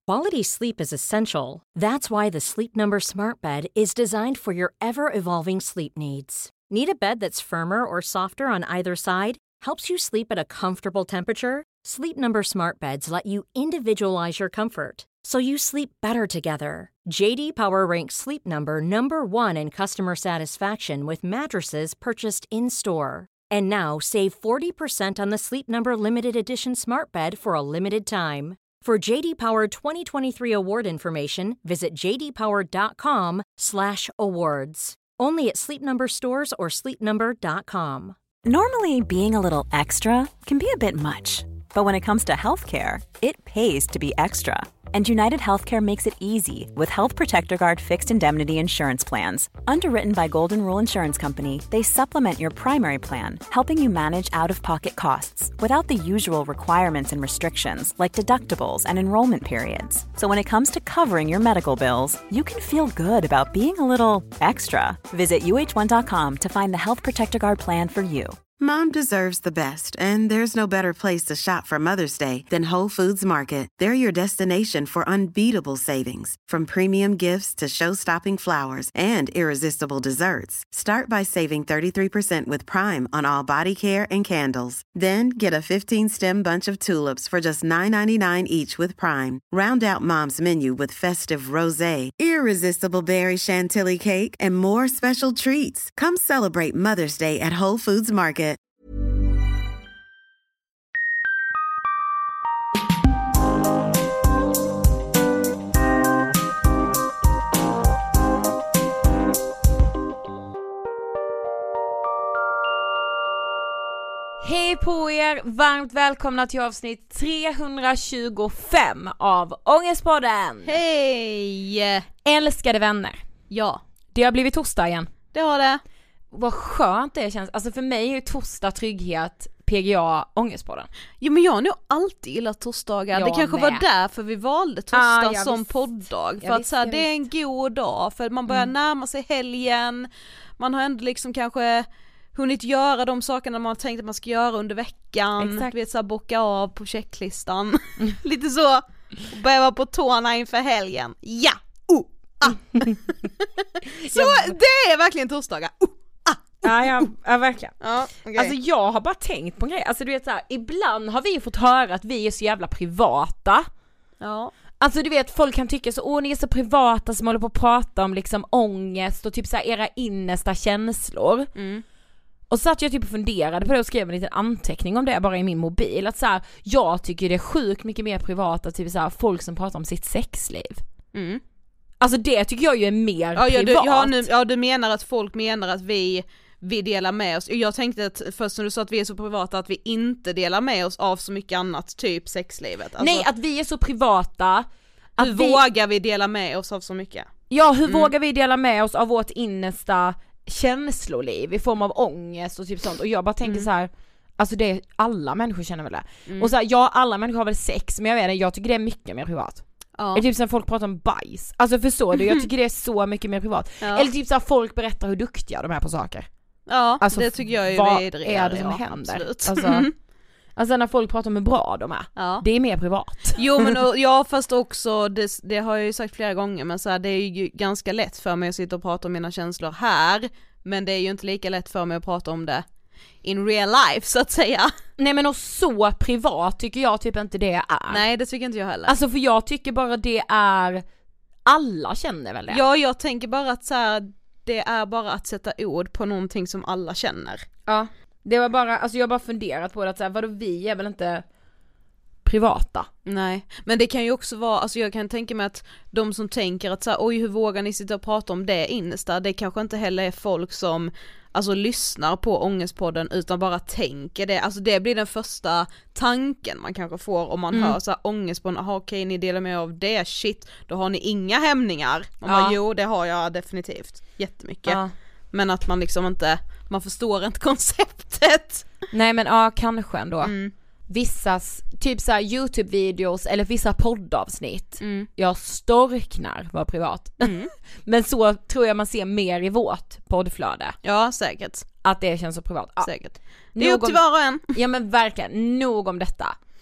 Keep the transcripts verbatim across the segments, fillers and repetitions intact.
Quality sleep is essential. That's why the Sleep Number Smart Bed is designed for your ever-evolving sleep needs. Need a bed that's firmer or softer on either side? Helps you sleep at a comfortable temperature? Sleep Number Smart Beds let you individualize your comfort, so you sleep better together. J D Power ranks Sleep Number number one in customer satisfaction with mattresses purchased in-store. And now, save forty percent on the Sleep Number Limited Edition Smart Bed for a limited time. For J D Power twenty twenty-three award information, visit j d power dot com slash awards. Only at Sleep Number stores or sleep number dot com. Normally, being a little extra can be a bit much, but when it comes to healthcare, it pays to be extra. And United Healthcare makes it easy with Health Protector Guard fixed indemnity insurance plans. Underwritten by Golden Rule Insurance Company, they supplement your primary plan, helping you manage out-of-pocket costs without the usual requirements and restrictions like deductibles and enrollment periods. So when it comes to covering your medical bills, you can feel good about being a little extra. Visit u h one dot com to find the Health Protector Guard plan for you. Mom deserves the best, and there's no better place to shop for Mother's Day than Whole Foods Market. They're your destination for unbeatable savings, from premium gifts to show-stopping flowers and irresistible desserts. Start by saving thirty-three percent with Prime on all body care and candles. Then get a fifteen-stem bunch of tulips for just nine ninety-nine each with Prime. Round out Mom's menu with festive rosé, irresistible berry chantilly cake, and more special treats. Come celebrate Mother's Day at Whole Foods Market. Hej på er, varmt välkomna till avsnitt trehundratjugofem av Ångestpodden. Hej! Älskade vänner. Ja. Det har blivit torsdag igen. Det har det. Vad skönt det känns. Alltså för mig är ju torsdag trygghet, P G A, Ångestpodden. Jo, men jag har nog alltid gillat torsdagar. Jag det kanske med. var därför vi valde torsdag ah, som visst. podddag. För jag att visst, så här, det är en god dag. För man börjar mm. närma sig helgen. Man har ändå liksom kanske hunnit göra de sakerna man tänkt att man ska göra under veckan. Exakt. Du vet, så här, bocka av på checklistan. Lite så. Börja vara på tårna inför helgen. Ja! Oh, ah. Så det är verkligen torsdagar. Oh. Ja, ja, ja, verkligen. Ja, okay. Alltså jag har bara tänkt på en grej. Alltså du vet så här, ibland har vi fått höra att vi är så jävla privata. Ja. Alltså du vet, folk kan tycka så, åh ni är så privata som håller på att prata om liksom ångest och typ så här era innersta känslor. Mm. Och så att jag typ funderade på det och skrev en liten anteckning om det bara i min mobil. Att så här, jag tycker det är sjukt mycket mer privata, typ så här, folk som pratar om sitt sexliv. Mm. Alltså det tycker jag ju är mer ja, ja, privat. Du, ja, nu, ja, du menar att folk menar att vi, vi delar med oss. Jag tänkte att först när du sa att vi är så privata att vi inte delar med oss av så mycket annat, typ sexlivet. Alltså, nej, att vi är så privata. Hur att vi... vågar vi dela med oss av så mycket? Ja, hur mm. vågar vi dela med oss av vårt innersta känsloliv i form av ångest och typ sånt. Och jag bara tänker mm. så här, alltså det är, alla människor känner väl det. Mm. Och så här, ja, alla människor har väl sex, men jag vet inte, jag tycker det är mycket mer privat. Ja. Eller typ så här, folk pratar om bajs. Alltså förstår du, jag tycker det är så mycket mer privat. Ja. Eller typ så här, folk berättar hur duktiga de är på saker. Ja, alltså, det tycker jag är vad vidrigare. är det som ja, händer? Absolut. Alltså, alltså när folk pratar om hur bra de är. Ja. Det är mer privat. Jo, men och, ja, fast också det, det har jag ju sagt flera gånger, men så här, det är ju ganska lätt för mig att sitta och prata om mina känslor här, men det är ju inte lika lätt för mig att prata om det in real life, så att säga. Nej, men och så privat tycker jag typ inte det är. Nej, det tycker inte jag heller. Alltså för jag tycker bara det är, alla känner väl det. Ja, jag tänker bara att så här, det är bara att sätta ord på någonting som alla känner. Ja, det var bara, alltså jag har bara funderat på det, att så här, vadå, vi är väl inte privata. Nej, men det kan ju också vara, alltså jag kan tänka mig att de som tänker att så här, oj, hur vågar ni sitta och prata om det innersta, det kanske inte heller är folk som alltså lyssnar på Ångestpodden utan bara tänker det, alltså det blir den första tanken man kanske får om man mm. hör så här, Ångestpodden, aha, okej, ni delar med av det, shit, då har ni inga hämningar. Man ja. bara, jo, det har jag definitivt, jättemycket. Ja. Men att man liksom inte, man förstår inte konceptet. Nej, men ja, kanske ändå. Mm. Vissas, typ så här YouTube-videos eller vissa poddavsnitt. Mm. Jag storknar var privat. Mm. Men så tror jag man ser mer i vårt poddflöde. Ja, säkert. Att det känns så privat. Ja. Säkert. Det är upp till var och en. Ja, men verkligen, nog om detta.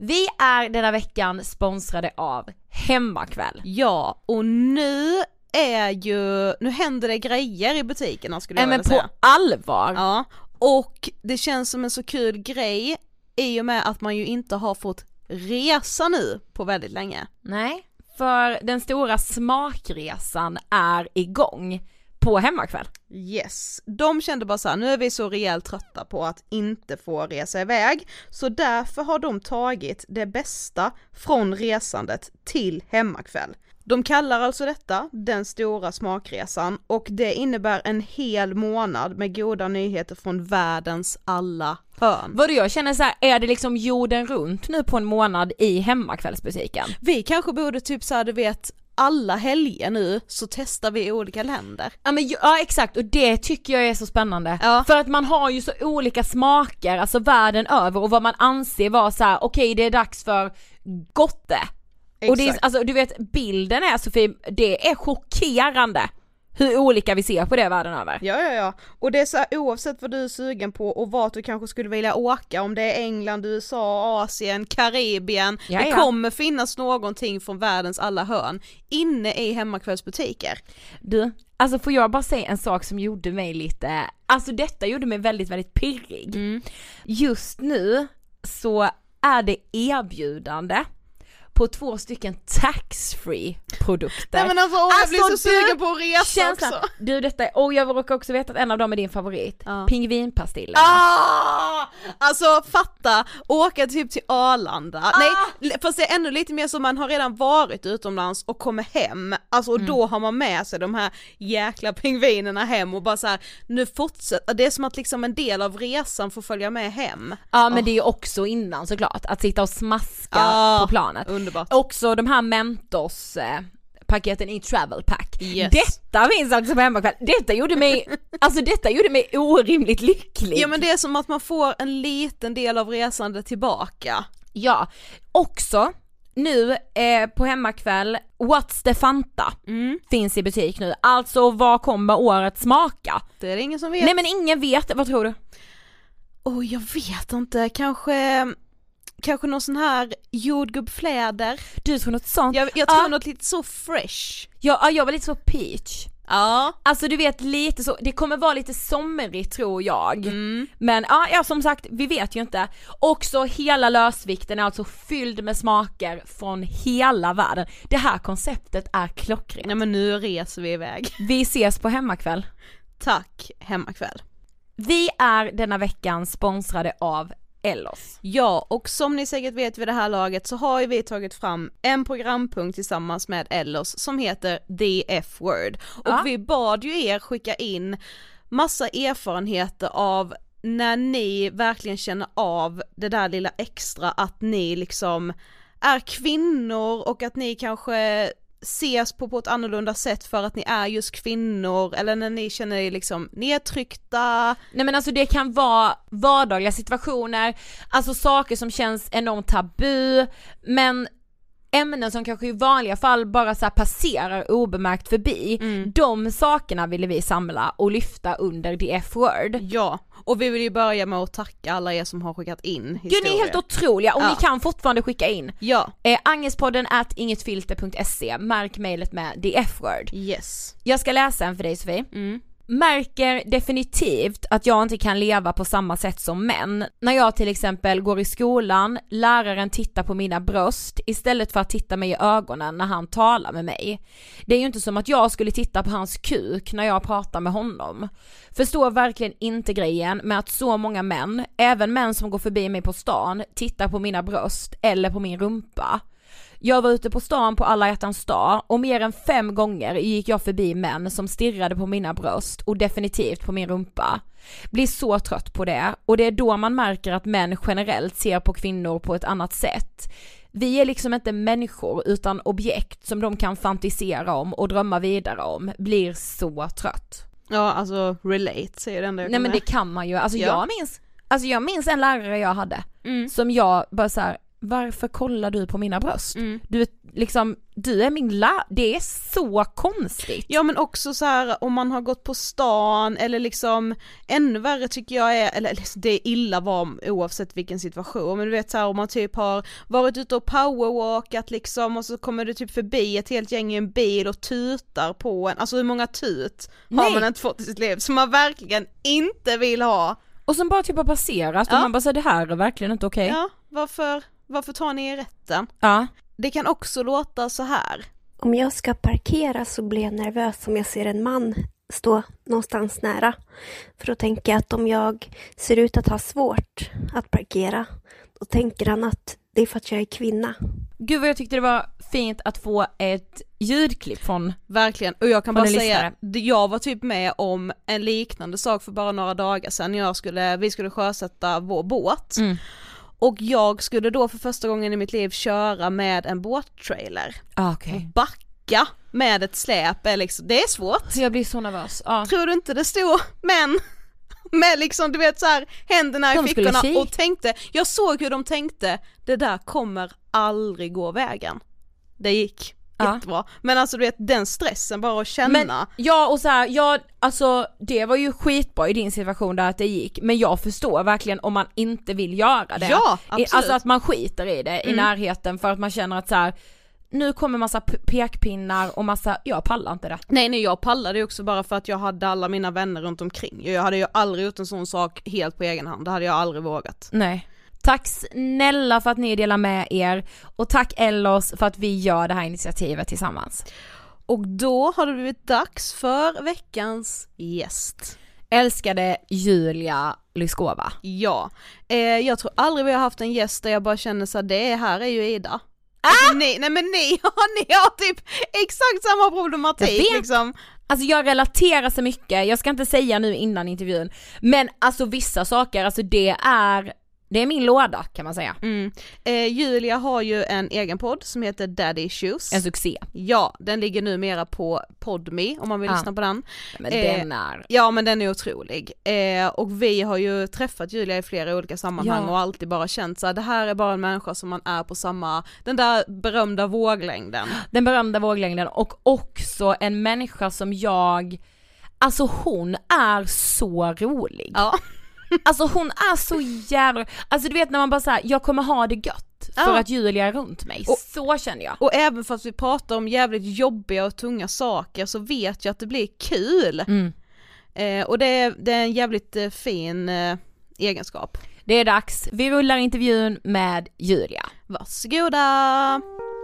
Vi är denna veckan sponsrade av Hemmakväll. Ja, och nu är ju, nu händer det grejer i butikerna skulle jag vilja säga. Men på allvar. Ja, och det känns som en så kul grej i och med att man ju inte har fått resa nu på väldigt länge. Nej, för den stora smakresan är igång på Hemmakväll. Yes, de kände bara så här, nu är vi så rejält trötta på att inte få resa iväg, så därför har de tagit det bästa från resandet till Hemmakväll. De kallar alltså detta den stora smakresan och det innebär en hel månad med goda nyheter från världens alla hörn. Vad jag känner så här, är det liksom jorden runt nu på en månad i Hemmakvällsbutiken? Vi kanske borde typ så här, du vet, alla helger nu så testar vi olika länder. Ja, men, ja exakt, och det tycker jag är så spännande. Ja. För att man har ju så olika smaker, alltså världen över, och vad man anser vara så här: okej okay, det är dags för gotte. Exakt. Och det är, alltså du vet, bilden är Sofie, det är chockerande hur olika vi ser på det världen över. Ja, ja, ja. Och det är så här, oavsett vad du är sugen på och vart du kanske skulle vilja åka, om det är England, U S A, Asien, Karibien, ja, det ja. kommer finnas någonting från världens alla hörn inne i Hemmakvällsbutiker. Du, alltså får jag bara säga en sak som gjorde mig lite, alltså detta gjorde mig väldigt, väldigt pirrig. Mm. Just nu så är det erbjudande på två stycken tax-free produkter. Nej men alltså, åh, jag alltså, blir så du, sugen på att resa också. Du detta, och jag råkar också veta att en av dem är din favorit. Ja. Pingvinpastillerna. Ah! Alltså fatta, åka typ till Arlanda. Ah! Nej, fast det är ännu lite mer som man har redan varit utomlands och kommer hem. Alltså och mm. då har man med sig de här jäkla pingvinerna hem och bara så här, nu fortsätter. Det är som att liksom en del av resan får följa med hem. Ja men oh. det är ju också innan såklart, att sitta och smaska ah, på planet. Underbart. Också de här Mentos eh, paketen i travel pack. Yes. Detta finns alltså på Hemmakväll. Detta gjorde mig, alltså detta gjorde mig orimligt lycklig. Ja men det är som att man får en liten del av resandet tillbaka. Ja, också nu eh, på Hemmakväll, What's the Fanta mm. finns i butik nu. Alltså vad kommer året smaka? Det är det ingen som vet. Nej men ingen vet, vad tror du? Åh oh, jag vet inte, kanske... Kanske någon sån här jordgubbfläder. Du tror något sånt? Jag, jag tror ah. något lite så fresh. Ja, jag var lite så peach. Ja. Alltså du vet lite så, det kommer vara lite somrigt tror jag. Mm. Men ja, ja, som sagt, vi vet ju inte. Också hela lösvikten är alltså fylld med smaker från hela världen. Det här konceptet är klockrent. Nej men nu reser vi iväg. Vi ses på Hemmakväll. Tack, Hemmakväll. Vi är denna veckan sponsrade av Ellos. Ja, och som ni säkert vet vid det här laget så har ju vi tagit fram en programpunkt tillsammans med Ellos som heter The F-word. Och ja. vi bad ju er skicka in massa erfarenheter av när ni verkligen känner av det där lilla extra att ni liksom är kvinnor och att ni kanske ses på på ett annorlunda sätt för att ni är just kvinnor, eller när ni känner er liksom nedtryckta. Nej men alltså det kan vara vardagliga situationer, alltså saker som känns enormt tabu, men ämnen som kanske i vanliga fall bara så här passerar obemärkt förbi, mm. de sakerna ville vi samla och lyfta under The F-word. Ja, och vi vill ju börja med att tacka alla er som har skickat in historier. Gud, ni är helt otroliga och ja. Ni kan fortfarande skicka in. Ja. Eh, Angespodden at ingetfilter punkt se, märk mejlet med The F-word. Yes. Jag ska läsa en för dig Sofie. Mm. Märker definitivt att jag inte kan leva på samma sätt som män. När jag till exempel går i skolan, läraren tittar på mina bröst istället för att titta mig i ögonen när han talar med mig. Det är ju inte som att jag skulle titta på hans kuk när jag pratar med honom. Förstår verkligen inte grejen med att så många män, även män som går förbi mig på stan, tittar på mina bröst eller på min rumpa. Jag var ute på stan på alla hjärtans dag och mer än fem gånger gick jag förbi män som stirrade på mina bröst och definitivt på min rumpa. Blir så trött på det, och det är då man märker att män generellt ser på kvinnor på ett annat sätt. Vi är liksom inte människor utan objekt som de kan fantisera om och drömma vidare om. Blir så trött. Ja, alltså relate säger den där. Nej men det kan man ju. Alltså ja. jag minns Alltså jag minns en lärare jag hade, mm. som jag bara så här, varför kollar du på mina bröst? Mm. Du är liksom, du är min la, det är så konstigt. Ja, men också så här om man har gått på stan eller liksom ännu värre tycker jag är, eller det är illa var oavsett vilken situation, men du vet så här om man typ har varit ute och powerwalkat liksom och så kommer du typ förbi ett helt gäng i en bil och tutar på en, alltså hur många tut Nej. har man inte fått i sitt liv som man verkligen inte vill ha. Och som bara typ har passerat Ja. och man bara säger det här är verkligen inte okej. Ja, varför, varför tar ni i rätten? Ja. Det kan också låta så här. Om jag ska parkera så blir jag nervös om jag ser en man stå någonstans nära. För då tänker jag att om jag ser ut att ha svårt att parkera, då tänker han att det är för att jag är kvinna. Gud vad jag tyckte det var fint att få ett ljudklipp från. Verkligen, och jag kan Från bara en säga, lyssnare. jag var typ med om en liknande sak för bara några dagar sedan. Jag skulle, vi skulle sjösätta vår båt. Mm. Och jag skulle då för första gången i mitt liv köra med en båttrailer. Ah, okej. Backa med ett släp, är liksom, det är svårt. Jag blir så nervös. Ja. Tror du inte det stod män med liksom, du vet så här, händerna De i skulle fickorna kika. och tänkte, jag såg hur de tänkte, det där kommer aldrig gå vägen. Det gick Ja. jättebra. Men alltså du vet, den stressen bara att känna. Men ja, och så här, ja, alltså det var ju skitbra i din situation där att det gick, men jag förstår verkligen om man inte vill göra det. Ja, I, absolut. alltså att man skiter i det i Mm. närheten för att man känner att så här, nu kommer massa p- pekpinnar och massa, jag pallar inte det. Nej, nej, jag pallade ju också bara för att jag hade alla mina vänner runt omkring. Jag hade ju aldrig gjort en sån sak helt på egen hand. Det hade jag aldrig vågat. Nej. Tack snälla för att ni delar med er och tack Ellos för att vi gör det här initiativet tillsammans. Och då har det blivit dags för veckans gäst. Älskade Julia Lyskova. Ja, eh, jag tror aldrig vi har haft en gäst där jag bara känner så här, det här är ju Ida. Alltså, ni, nej men ni, ni har typ exakt samma problematik Jag vet. liksom. Alltså jag relaterar så mycket, jag ska inte säga nu innan intervjun, men alltså vissa saker, alltså det är det är min låda kan man säga. Mm. Eh, Julia har ju en egen podd som heter Daddy Issues. En succé. Ja, den ligger numera på Podme om man vill Ja. lyssna på den. Men Eh, den är... Ja, men den är otrolig. Eh, och vi har ju träffat Julia i flera olika sammanhang Ja. och alltid bara känt så här, det här är bara en människa som man är på samma, den där berömda våglängden. Den berömda våglängden och också en människa som jag, alltså hon är så rolig. Ja. Alltså hon är så jävla, alltså du vet när man bara säger jag kommer ha det gött för Ja. att Julia är runt mig, Och- så känner jag. Och även fast vi pratar om jävligt jobbiga och tunga saker så vet jag att det blir kul. Mm. Eh, och det är, det är en jävligt eh, fin eh, egenskap. Det är dags, vi rullar intervjun med Julia. Varsågoda!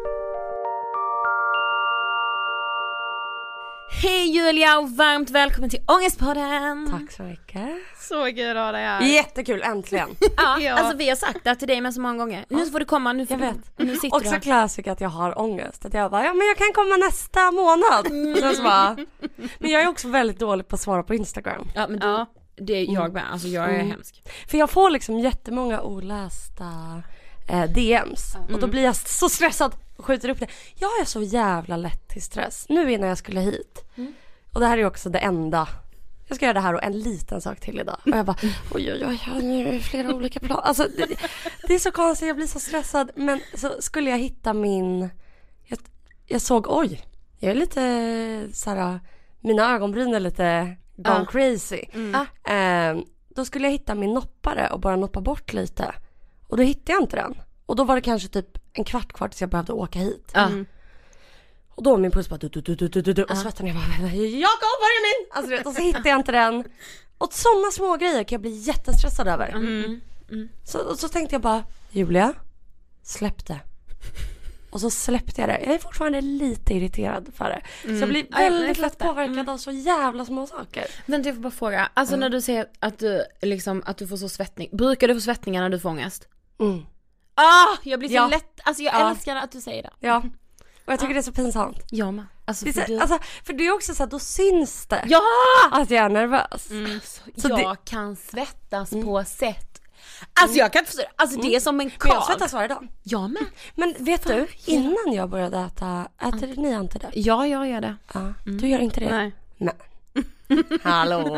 Hej Julia och varmt välkommen till Ångestpodden. Tack så mycket. Så kul att ha dig här. Jättekul, äntligen. Ja, Ja. alltså vi har sagt det till dig med så många gånger. Nu får du komma, nu får Jag du, vet. nu sitter du Också här. klassik att jag har ångest. Att jag bara, ja men jag kan komma nästa månad. Sen så bara, men jag är också väldigt dålig på att svara på Instagram. Ja men du, Ja. det är jag med, alltså jag är Mm. hemsk. För jag får liksom jättemånga olästa eh, D Ms. Och då blir jag så stressad och skjuter upp det. Jag är så jävla lätt till stress. Nu innan jag skulle hit. Och det här är ju också det enda. Jag ska göra det här och en liten sak till idag. Och jag bara, oj oj oj, nu är det flera olika plan. Alltså det, det är så konstigt, jag blir så stressad. Men så skulle jag hitta min, jag, jag såg, oj, jag är lite såhär, mina ögonbryn är lite gone Ja. crazy. Mm. Eh, då skulle jag hitta min noppare och bara noppa bort lite. Och då hittade jag inte den. Och då var det kanske typ en kvart kvar tills jag behövde åka hit. Ja. Mm. Och då var min puls bara du, du, du, du, du, du, och svetten jag bara, Jakob, var är min? Alltså, du vet, och så hittade jag inte den. Och sådana små grejer kan jag bli jättestressad över. Mm. Så, och så tänkte jag bara, Julia, släpp det. Och så släppte jag det. Jag är fortfarande lite irriterad för det. Så jag blir Ja, jag väldigt lätt fattar. påverkad av så jävla små saker. Men jag får bara fråga, alltså när du säger att du liksom, att du får så svettning, brukar du få svettningar när du får ångest? Mm. Ah, jag blir så Ja. lätt, alltså jag Ja. älskar att du säger det. Ja. Och jag tycker det är så pinsamt. Jag med. Alltså, Det är för så, du... alltså, för det är också så här, då syns det ja! att jag är nervös. Så jag det- kan svettas på sätt. Alltså jag kan inte förstå, alltså det är som en Men jag kag. svettas varje dag. Jag med. Men vet du, innan jag började äta, äter ni inte det? Ja, jag gör det. Ja, du gör inte det? Nej. Nej. Hallå.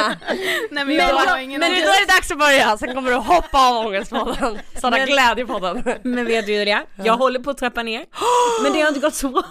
Nej men jag har ingen Men nu då är det dags att börja. Sen kommer du hoppa av ångestpodden. Sådana glädjepodden. Men vet du det? Jag ja. håller på att trappa ner. Men det har inte gått så bra.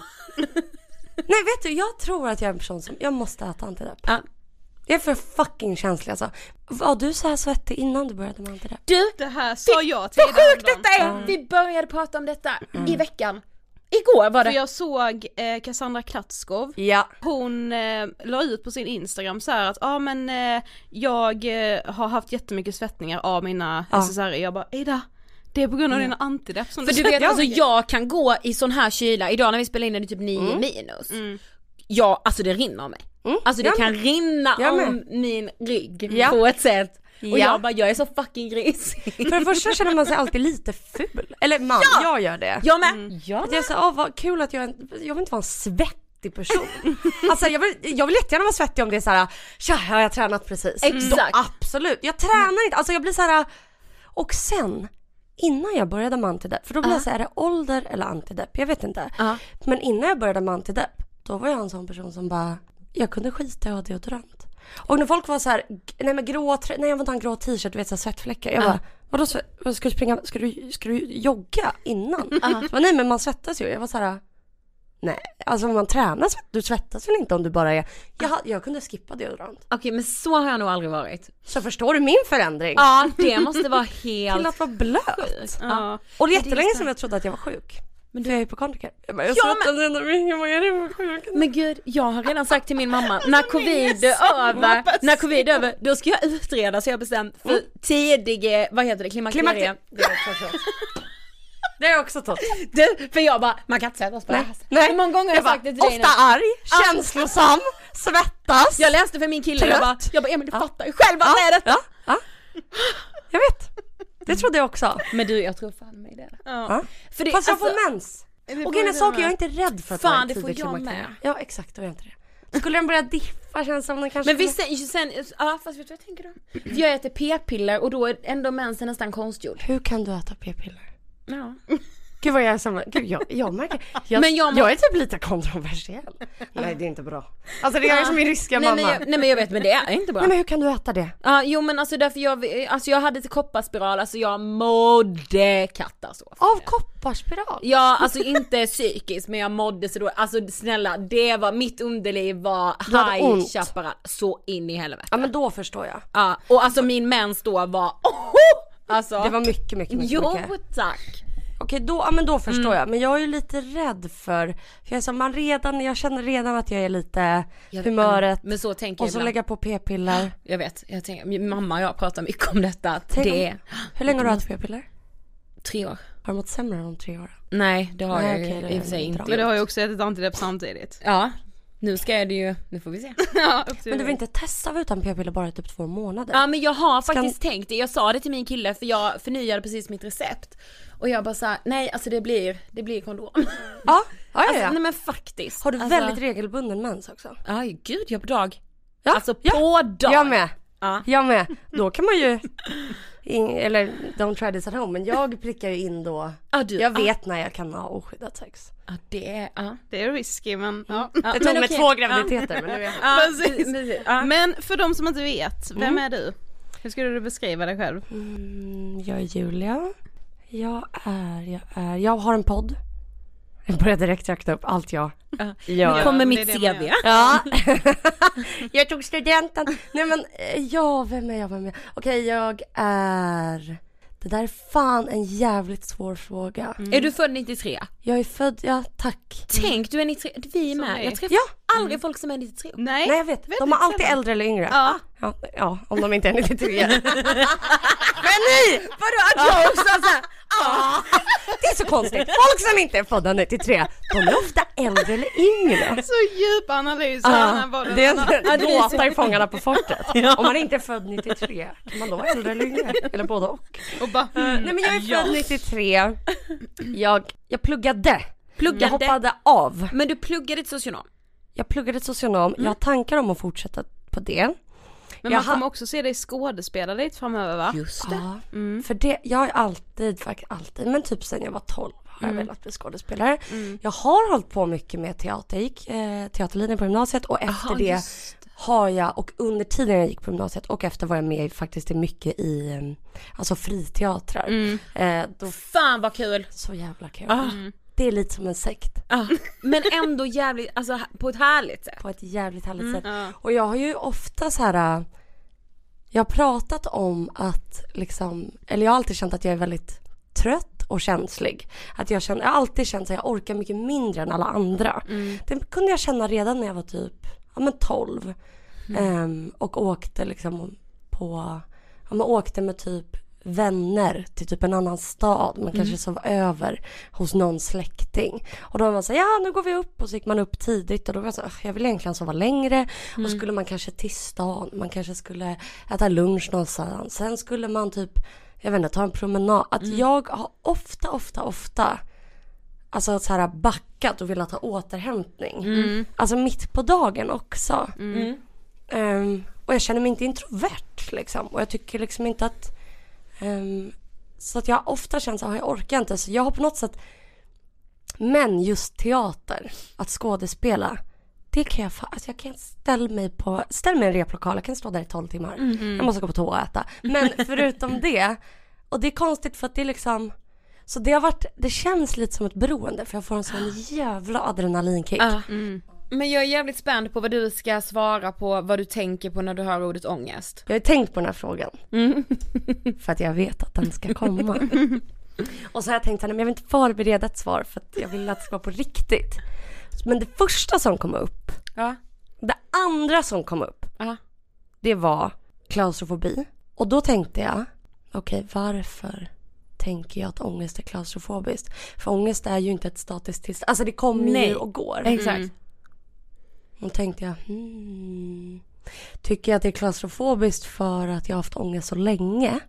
Nej, vet du, jag tror att jag är en person som jag måste äta antidepp. Ja. Jag är för fucking känslig alltså. Var du så här svettig innan du började med antidepp? Du, det här sa jag till dig. Vad sjukt detta är! Mm. Vi började prata om detta mm. i veckan. Igår var det. För jag såg eh, Cassandra Klatskov. Ja. Hon eh, la ut på sin Instagram så här att ja ah, men eh, jag eh, har haft jättemycket svettningar av mina ja. S S R I. Jag bara, Ida, det är på grund av mm. dina antidepp som För du, du vet, alltså jag kan gå i sån här kyla. Idag när vi spelar in är det typ nio mm. minus. Mm. Ja, alltså det rinner av mig. Mm. Alltså det ja, kan rinna om min rygg ja. på ett sätt. Och ja. jag bara, jag är så fucking grisig. För det första känner man sig alltid lite ful. Eller man, ja. jag gör det. Jag med. Mm. Jag, att jag säger, åh vad kul att jag är en, jag vill inte vara en svettig person. Alltså jag vill, jag vill jättegärna vara svettig om det är så här, tja, har jag tränat precis. Exakt. Då, absolut. Jag tränar inte, alltså jag blir så här. Och sen innan jag började med antidepp, för då blev uh. jag så här, är det ålder eller antidepp? Jag vet inte. Uh. Men innan jag började med antidepp, då var jag en sån person som bara, jag kunde skita i att ha deodorant. Och när folk var så här, nej men grå, nej jag vill inte ha en grå t-shirt, du vet så här, svettfläckar. Jag uh. bara, vadå, vad ska du springa, ska du, ska du jogga innan? Uh. Så bara, nej men man svettas ju. Jag var så här, nej, alltså om man tränar, du svettas väl inte om du bara är, jag, jag kunde skippa deodorant. Okej, okay, men så har jag nog aldrig varit. Så förstår du min förändring? Ja, det måste vara helt till att vara blöt. Ja. Och jättelänge som jag trodde att jag var sjuk. Men du är ju på kondiker. Jag bara, jag ja, men... men vad är det för sjuk? Men gud, jag har redan sagt till min mamma, när covid är över, när covid är över, då ska jag utreda, så jag har bestämt för mm. tidig, vad heter det, klimakterie. Klimakterie. Det är också så. Det är också tått. Du, för jag bara, man kan inte sätta oss på nej, det här. Nej. Hur många gånger har jag, jag sagt det till dig? Ofta arg, känslosam, svettas. Jag läste för min kille, jag bara, jag bara, Emil, du ja. fattar ju själv vad ja. är detta. Ja. Ja. Jag vet. Det trodde jag också. Men du, jag tror fan mig det. Ja. Ja. För det, Fast jag alltså, får mens. Och en sak, jag är inte rädd för att fan, det får jag med. Ja, exakt, då är jag inte det. Skulle den börja diffa, känns som den kanske. Men visst sen, sen ja, fast vet du vad jag tänker då? För jag äter p-piller och då är ändå mensen nästan konstgjord. Hur kan du äta p-piller? Ja. Gud vad jag är som, gud jag, jag märker jag, men jag, må... jag är typ lite kontroversiell. Nej, det är inte bra. Alltså det är ja. som min ryska nej, mamma. Men jag, nej men jag vet, men det är inte bra. Nej, men hur kan du äta det? Ja, jo men alltså därför jag, alltså jag hade ett kopparspiral, alltså jag mådde katastrof. Av kopparspiral? Ja, alltså inte psykiskt, men jag mådde så då, alltså snälla, det var, mitt underliv var high chaparral, så in i helvete. Ja, men då förstår jag. Ja, och alltså min mens då var, oh, alltså. Det var mycket, mycket, mycket. Jo, mycket. tack. Okej, då, ja, men då förstår mm. jag. Men jag är ju lite rädd för, för jag, är som man redan, jag känner redan att jag är lite jag, humöret. Men så tänker och så lägga på p-piller. Jag vet, jag tänker, min mamma och jag pratar mycket om detta. Tänk det, om, hur länge har du haft p-piller? Tre år. Har du mått sämre än tre år? Nej, det har Nej, jag okay, i och för sig inte. Men det har ju också ätit antidepp samtidigt. Ja, nu ska jag det ju, nu får vi se. Ja, men du vill inte testa utan p-piller bara typ två månader? Ja, men jag har faktiskt Ska... tänkt det. Jag sa det till min kille för jag förnyade precis mitt recept. Och jag bara sa, nej alltså det blir, det blir kondom. Ja, ja, ja, alltså, ja. Nej men faktiskt. Har du alltså... väldigt regelbunden mens också? Ja, gud, jag på dag. Ja, alltså ja. på dag. Jag med. Ja. Jag med. Då kan man ju in, eller don't try this at home, men jag prickar ju in då. Ah, du, jag vet ah. när jag kan ha oskyddat sex. Ja, det är ja. det är risky, men ja. Ja. Det tog med okay. två graviditeter, ja. men nu vet jag. Ja, precis. Precis. Ja. Men för de som inte vet, vem mm. är du? Hur skulle du beskriva dig själv? Mm, jag är Julia. Jag är, jag är, jag har en podd. Jag börjar direkt räkna upp allt jag uh, gör. Nu kommer mitt C V. Ja. Jag tog studenten. Nej men, ja, vem är jag? Vem är jag? Okej, jag är... Det där är fan en jävligt svår fråga. Mm. Är du född nittiotre? Jag är född, ja tack. Tänk, du är nittiotre, vi är med. Jag träffar ja. aldrig mm. folk som är nittiotre. Nej, Nej jag vet. De är alltid sedan. äldre eller yngre. Ja. Ja, ja, om de inte är nittiotre. Men ni! Vadå att jag också såhär? Ja. Det är så konstigt. Folk som inte är födda nittiotre, de är ofta äldre eller yngre. Så djup analys. Ja, det är låtar i Fångarna på fortet. Ja. Om man inte är född nittiotre, kan man då vara äldre eller yngre? Eller både och. och bara, mm, Nej men jag är född ja. nittiotre. Jag, jag pluggade. pluggade. Jag hoppade av. Men du pluggade till socionom? Jag pluggade till socionom. Mm. Jag har tankar om att fortsätta på det. Men jag man kommer ha... också se dig skådespela lite framöver, va? Just det. Ja, mm. för det, jag har alltid, faktiskt alltid, men typ sen jag var tolv har jag velat bli skådespelare. Mm. Jag har hållit på mycket med teater. Jag gick eh, teaterlinjen på gymnasiet och efter Aha, det just. har jag, och under tiden jag gick på gymnasiet och efter var jag med faktiskt mycket i alltså friteatrar. Mm. Eh, då, Fan vad kul! Så jävla kul. Mm. Det är lite som en sekt. Ah, men ändå jävligt, alltså på ett härligt sätt. På ett jävligt härligt mm. sätt. Ah. Och jag har ju ofta så här, jag har pratat om att liksom, eller jag har alltid känt att jag är väldigt trött och känslig. Att jag, känner, jag har alltid känt att jag orkar mycket mindre än alla andra. Mm. Det kunde jag känna redan när jag var typ ja, men tolv. Mm. Um, och åkte liksom på, ja, man åkte med typ vänner till typ en annan stad. Man kanske mm. sov över hos någon släkting. Och då var man så här, ja nu går vi upp. Och så gick man upp tidigt. Och då var jag så här, jag vill egentligen sova längre. Mm. Och skulle man kanske till stan. Man kanske skulle äta lunch någonstans. Sen skulle man typ, jag vet inte, ta en promenad. Att mm. jag har ofta, ofta, ofta alltså så här backat och velat ha återhämtning. Mm. Alltså mitt på dagen också. Mm. Um, och jag känner mig inte introvert liksom. Och jag tycker liksom inte att Um, så att jag ofta känner att jag orkar inte. Så jag har på något sätt. Men just teater, att skådespela, det kan jag alltså jag kan ställa mig på ställ mig i en replokal, jag kan stå där i tolv timmar. Mm-hmm. Jag måste gå på toa och äta. Men förutom det, och det är konstigt för att det är liksom, så det har varit, det känns lite som ett beroende. För jag får en sån jävla adrenalinkick. uh, mm. Men jag är jävligt spänd på vad du ska svara på, vad du tänker på när du hör ordet ångest. Jag har tänkt på den här frågan. Mm. För att jag vet att den ska komma. Och så har jag tänkt att jag vill inte förbereda ett svar för att jag vill att det ska vara på riktigt. Men det första som kom upp, ja. det andra som kom upp, ja. det var klaustrofobi. Och då tänkte jag, okej, okay, varför tänker jag att ångest är klaustrofobiskt? För ångest är ju inte ett statiskt tillstånd. Alltså det kommer Nej. ju och går. Exakt. Mm. Och tänkte jag, hmm, tycker jag att det är klaustrofobiskt för att jag har haft ångest så länge,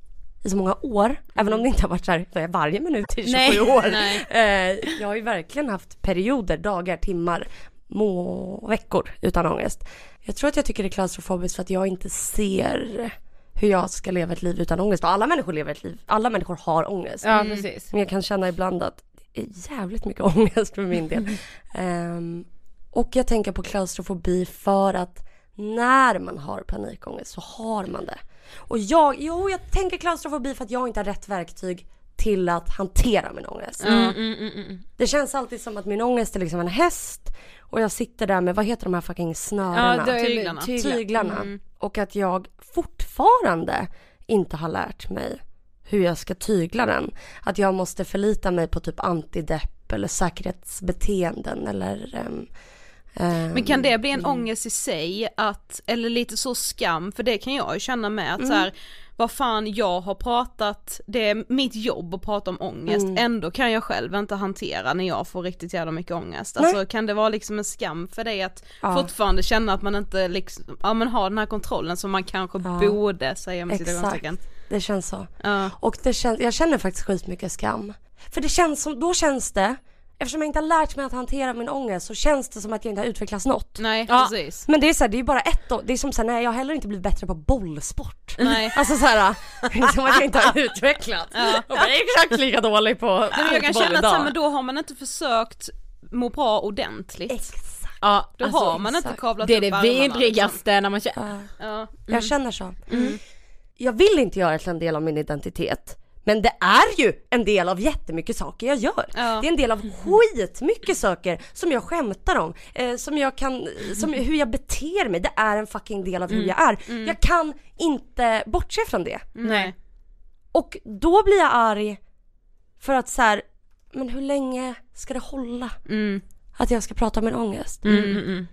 i så många år, mm. även om det inte har varit så här varje minut i tjugosju nej, år. Nej. Eh, jag har ju verkligen haft perioder, dagar, timmar, må, veckor utan ångest. Jag tror att jag tycker det är klaustrofobiskt för att jag inte ser hur jag ska leva ett liv utan ångest. Och alla människor lever ett liv, alla människor har ångest. Ja, mm. precis. Men jag kan känna ibland att det är jävligt mycket ångest för min del. um, Och jag tänker på klaustrofobi för att när man har panikångest så har man det. Och jag, jo, jag tänker klaustrofobi för att jag inte har rätt verktyg till att hantera min ångest. Mm, mm, mm, mm. Det känns alltid som att min ångest är liksom en häst och jag sitter där med, vad heter de här fucking snörena? Ja, tyglarna. Tyglarna. Mm. Och att jag fortfarande inte har lärt mig hur jag ska tygla den. Att jag måste förlita mig på typ antidepp eller säkerhetsbeteenden eller... Um, Men kan det bli en mm. ångest i sig att, eller lite så skam, för det kan jag ju känna med att mm. så här, vad fan, jag har pratat, det är mitt jobb att prata om ångest, mm. ändå kan jag själv inte hantera när jag får riktigt jävla mycket ångest. Alltså Nej. kan det vara liksom en skam för dig att ja. fortfarande känna att man inte liksom, ja men har den här kontrollen som man kanske ja. borde säga med Exakt, det känns så. Ja. Och det känns, jag känner faktiskt skitmycket skam. För det känns som, då känns det, eftersom jag inte har lärt mig att hantera min ångest så känns det som att jag inte har utvecklats något. Nej, ja. precis. Men det är så här, det är ju bara ett år. Det är som så här, nej, jag har heller inte blivit bättre på bollsport. Nej. Alltså så här, det är som att jag inte har utvecklats. Ja. Och jag är exakt lika dålig på nej, men jag kan känna att så här, men då har man inte försökt må bra ordentligt. Exakt. Ja, då alltså, har man exakt. inte kavlat det upp är det vidrigaste när man känner. Uh, ja. mm. Jag känner så. Mm. Jag vill inte göra det till en del av min identitet. Men det är ju en del av jättemycket saker jag gör. Ja. Det är en del av skitmycket saker som jag skämtar om. Eh, som jag kan, som, hur jag beter mig. Det är en fucking del av hur mm. jag är. Mm. Jag kan inte bortse från det. Nej. Och då blir jag arg för att så här, men hur länge ska det hålla? Mm. Att jag ska prata om min ångest. Mm, mm, mm.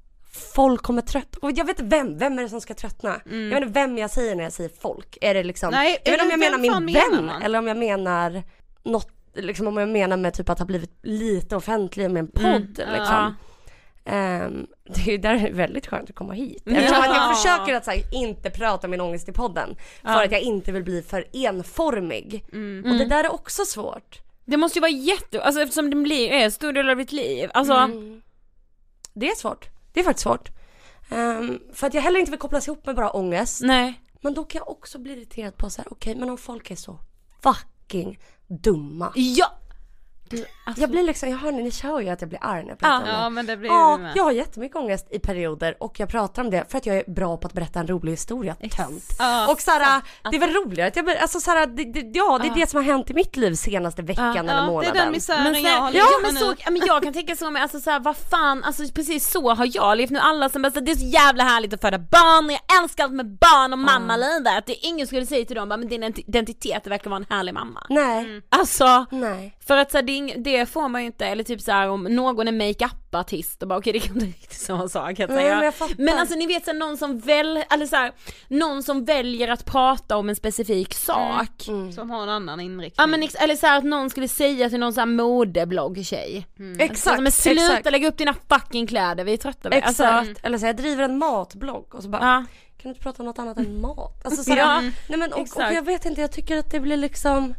Folk kommer tröttna. Och jag vet inte vem, vem är det som ska tröttna? Mm. Jag vet inte vem jag säger när jag säger folk. Är det liksom, Nej, jag vet inte om jag menar min vän menar eller om jag menar något, liksom om jag menar med typ att ha blivit lite offentlig med en podd mm. liksom. Ja. Um, det är ju där det är väldigt skönt att komma hit. Eftersom ja. att jag försöker att så här, inte prata om min ångest i podden för ja. att jag inte vill bli för enformig. Mm. Och det där är också svårt. Det måste ju vara jätte, alltså eftersom det blir en stor del av ditt liv. Alltså mm. det är svårt. Det är faktiskt svårt. Um, för att jag heller inte vill kopplas ihop med bara ångest. Nej. Men då kan jag också bli irriterad på så här, okej, okay, men om folk är så fucking dumma. Ja. Du, alltså... Jag blir liksom, jag hör ni kör ju att jag blir arg när jag pratar ja, om det. Ja men det blir ja, ju med. Jag har jättemycket ångest i perioder och jag pratar om det för att jag är bra på att berätta en rolig historia, tönt. Ja, och såhär, det är väl roligare att jag, alltså såhär, det, det, ja det är ja. det som har hänt i mitt liv senaste veckan ja, eller månaden. Det är den misären men jag har ja, levt men med så, nu. men jag kan tänka så med, alltså såhär, vad fan, alltså precis så har jag levt nu. Alla som bara, det är så jävla härligt att föda barn och jag älskar allt med barn och mamma mm. livet. Att det ingen skulle säga till dem, bara, men din identitet verkar vara en härlig mamma. Nej. Mm. Alltså, Nej. för att så här, det, det får man ju inte, eller typ så här, om någon är make-up-artist och bara okej, okay, det kan inte riktigt samma sak kan jag säga. Mm, men, men alltså ni vet så här, någon som väl, eller så här, någon som väljer att prata om en specifik sak. Mm. Som har en annan inriktning. Ja men eller så här, att någon skulle säga till någon så här modeblogg-tjej. Mm. Exakt. Alltså, men sluta exakt. lägga upp dina fucking kläder, vi är trötta med. Exakt. Alltså, eller så här, jag driver en matblogg och så bara, ja. kan du inte prata om något annat än mat? Alltså så här, Ja, nej men och, och exakt. jag vet inte, jag tycker att det blir liksom,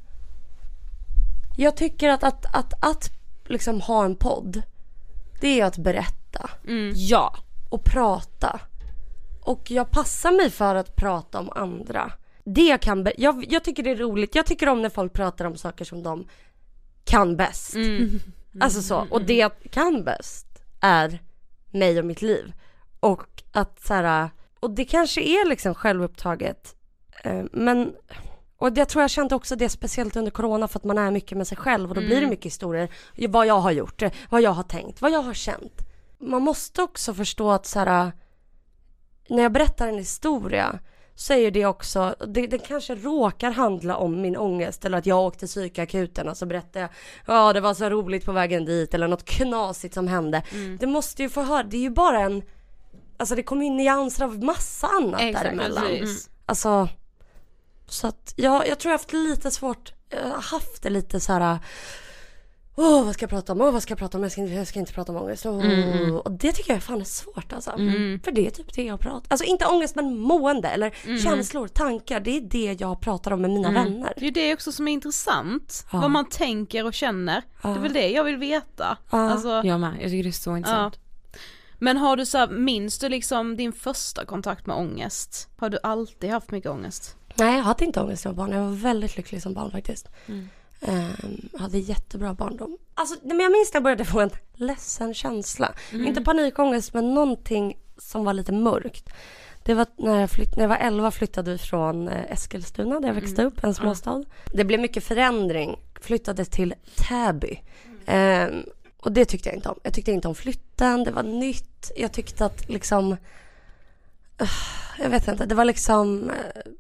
jag tycker att att, att, att liksom ha en podd, det är att berätta. Mm. Ja. Och prata. Och jag passar mig för att prata om andra. Det jag kan, be- jag, jag tycker det är roligt. Jag tycker om när folk pratar om saker som de kan bäst. Mm. Alltså så. Och det jag kan bäst är mig och mitt liv. Och att så här, och det kanske är liksom självupptaget. Eh, men, och jag tror jag känt också det speciellt under corona, för att man är mycket med sig själv och då mm. blir det mycket historier. Vad jag har gjort, vad jag har tänkt, vad jag har känt. Man måste också förstå att så här, när jag berättar en historia så är det också, det, det kanske råkar handla om min ångest eller att jag åkte psykakuten och så berättar jag, ja det var så roligt på vägen dit eller något knasigt som hände. Mm. Det måste ju få höra, det är ju bara en, alltså det kommer ju nyanser av massa annat exakt, däremellan. Mm. Alltså, så att jag, jag tror jag har haft lite svårt, jag har haft det lite så här. Åh, oh, vad ska jag prata om? Åh, oh, vad ska jag prata om? Jag ska, jag ska inte prata om ångest. Oh. Mm. Och det tycker jag fan är svårt alltså. Mm. För det är typ det jag pratar. Alltså inte ångest men mående eller mm. känslor, tankar. Det är det jag pratar om med mina mm. vänner. Det är det också som är intressant. Ja. Vad man tänker och känner. Ja. Det är väl det jag vill veta. Ja. Alltså, jag med, jag tycker det är så intressant. Ja. Men har du så här, minns du liksom din första kontakt med ångest? Har du alltid haft mycket ångest? Nej, jag hade inte ångest som barn. Jag var väldigt lycklig som barn faktiskt. Mm. Um, hade jättebra barndom. Alltså, men jag minns när jag började få en ledsen känsla. Mm. Inte panikångest men någonting som var lite mörkt. Det var när jag, flytt, när jag var elva flyttade vi från eh, Eskilstuna där jag växte mm. upp, en småstad. Mm. Det blev mycket förändring. Flyttade till Täby. Mm. Um, och det tyckte jag inte om. Jag tyckte inte om flytten. Det var nytt. Jag tyckte att liksom uh, jag vet inte. Det var liksom uh,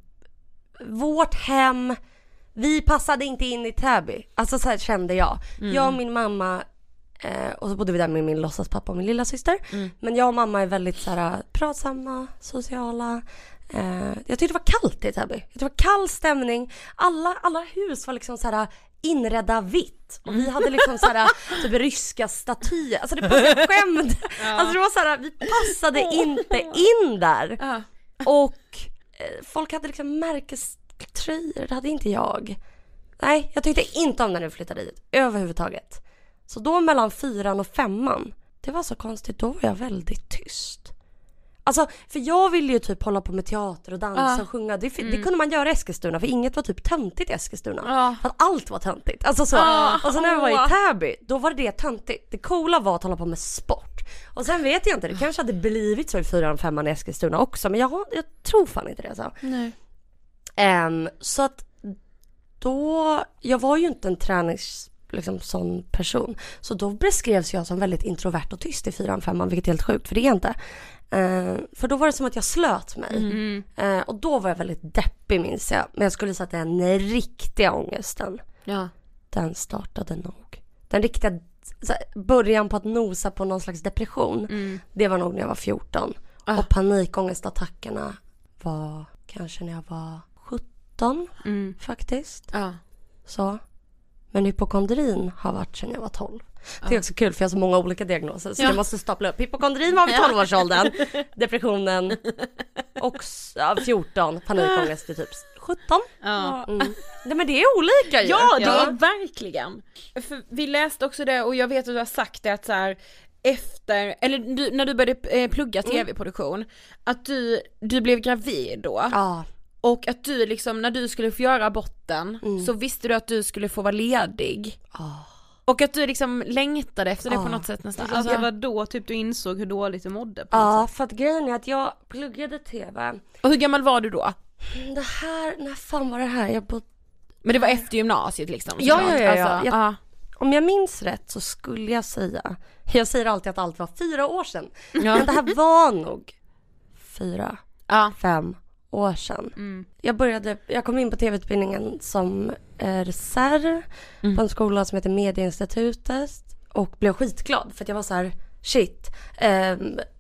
vårt hem. Vi passade inte in i Täby. Alltså så här kände jag. Mm. Jag och min mamma eh, och så bodde vi där med min låtsaspappa och min lilla syster. Mm. Men jag och mamma är väldigt så här pratsamma, sociala. Eh, jag tyckte det var kallt i Täby. Jag tyckte det var kall stämning. Alla, alla hus var liksom så här inredda vitt. Och vi hade liksom så här typ ryska statyer. Alltså det passade skämt. Ja. Alltså det var så här, vi passade inte in där. Ja. Och eh, folk hade liksom märkes tröjor, det hade inte jag. Nej, jag tyckte inte om när du flyttade dit överhuvudtaget. Så då mellan fyran och femman, det var så konstigt, då var jag väldigt tyst. Alltså, för jag ville ju typ hålla på med teater och dansa uh, och sjunga. Det, mm. det kunde man göra i Eskilstuna, för inget var typ töntigt i Eskilstuna. Uh. För att allt var töntigt. Alltså så. Uh. Och så när jag var i Täby, då var det töntigt. Det coola var att hålla på med sport. Och sen vet jag inte, det kanske hade blivit så i fyran och femman i Eskilstuna också. Men jag, jag tror fan inte det så. Nej. Um, så att då, jag var ju inte en tränings liksom sån person. Så då beskrevs jag som väldigt introvert och tyst i fyran, femman, vilket är helt sjukt, för det är inte. Uh, för då var det som att jag slöt mig. Mm. Uh, och då var jag väldigt deppig, minns jag. Men jag skulle säga att den riktiga ångesten, ja. Den startade nog. Den riktiga här, början på att nosa på någon slags depression, mm. det var nog när jag var fjorton. Uh. Och panikångestattackerna var kanske när jag var sjutton, mm. faktiskt. Ja. Så. Men hypokondrin har varit sedan jag var tolv. Det är också kul för jag har så många olika diagnoser. Så ja. Jag måste stapla upp. Hypokondrin var vid tolv-årsåldern. Depressionen. Och ja, fjorton. Panikångest i typ sjutton. Ja. Mm. Nej, men det är olika ju. Ja, det ja. är verkligen. För vi läste också det, och jag vet att du har sagt det, att så här, efter, eller du, när du började eh, plugga tv-produktion, att du, du blev gravid då. Ja. Och att du liksom, när du skulle få göra aborten, mm. så visste du att du skulle få vara ledig. Oh. Och att du liksom längtade efter det ja. på något sätt nästan. Alltså, det var då typ du insåg hur dåligt du mådde på Ja, något sätt. för att grejen är att jag pluggade tv. Och hur gammal var du då? Det här, när fan var det här? Jag bod... Men det var efter gymnasiet liksom. Ja, ja, ja, ja. Alltså, jag, ja. Om jag minns rätt så skulle jag säga, jag säger alltid att allt var fyra år sedan. Ja. Men det här var nog fyra, ja. fem år sedan. Mm. Jag började, jag kom in på tv-utbildningen som eh, reserv Mm. på en skola som heter Medieinstitutet och blev skitglad för att jag var så här: shit, eh,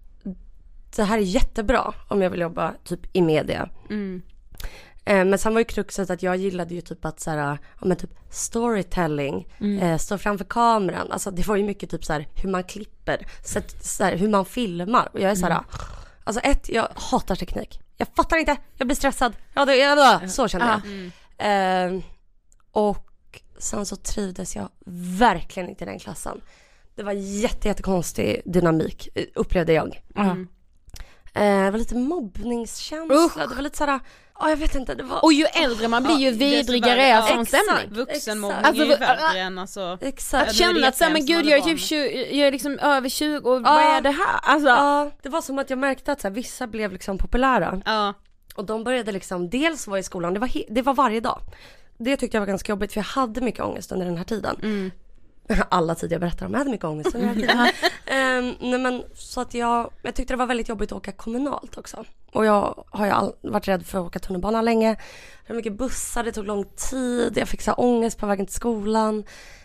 det här är jättebra om jag vill jobba typ i media. Mm. Eh, men sen var ju kruxet att jag gillade ju typ att så här, ja, men typ storytelling, Mm. eh, stå framför kameran, alltså det var ju mycket typ så här hur man klipper, så, så här, hur man filmar, och jag är så här, Mm. alltså ett, jag hatar teknik. Jag fattar inte, jag blir stressad. Ja, då, ja, då. Så kände jag. Mm. Eh, och sen så trivdes jag verkligen inte i den klassen. Det var jätte, jättekonstig dynamik, eh, upplevde jag. Mm. Eh, det var lite mobbningskänsla. Usch. Det var lite såhär, ja jag vet inte. Det var... Och ju äldre man blir ju vidrigare är sån stämning. Vuxenmobbning Alltså, är ju v- värre än alltså. Exakt. Att känna att såhär, men gud jag är typ tjugo, jag är liksom över tjugo och vad är det här? Alltså. Ja, det var som att jag märkte att så här, vissa blev liksom populära. Ja. Och de började liksom dels vara i skolan, det var, he- det var varje dag. Det tyckte jag var ganska jobbigt för jag hade mycket ångest under den här tiden. Mm. Alla tider jag berättar om, jag hade mycket ångest under den här tiden. um, nej men så att jag, jag tyckte det var väldigt jobbigt att åka kommunalt också. Och jag har ju all, varit rädd för att åka tunnelbana länge. Det var mycket bussar, det tog lång tid, jag fick så här ångest på vägen till skolan.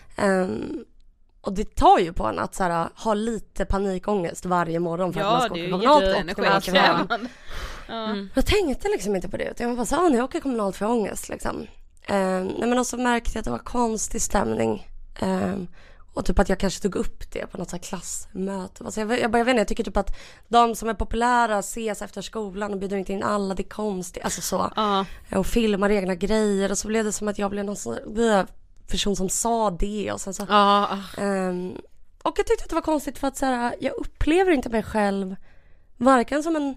Um, och det tar ju på en att så här, ha lite panikångest varje morgon för Ja, att man ska det är åka ju kommunalt och jätteenergi- när man åker hem. Ja. Mm. Jag tänkte liksom inte på det, utan jag var så här, ah, när jag åker kommunalt för ångest liksom. Um, nej men också märkte jag att det var konstig stämning. Um, och typ att jag kanske tog upp det på något så här klassmöte. Alltså jag, jag, bara, jag vet inte, jag tycker typ att de som är populära ses efter skolan och bjuder inte in alla, det är konstigt. Alltså så. Ja. Och filmar egna grejer, och så blev det som att jag blev någon sån där person som sa det och sen så. Ja. Um, och jag tyckte att det var konstigt för att så här, jag upplever inte mig själv varken som en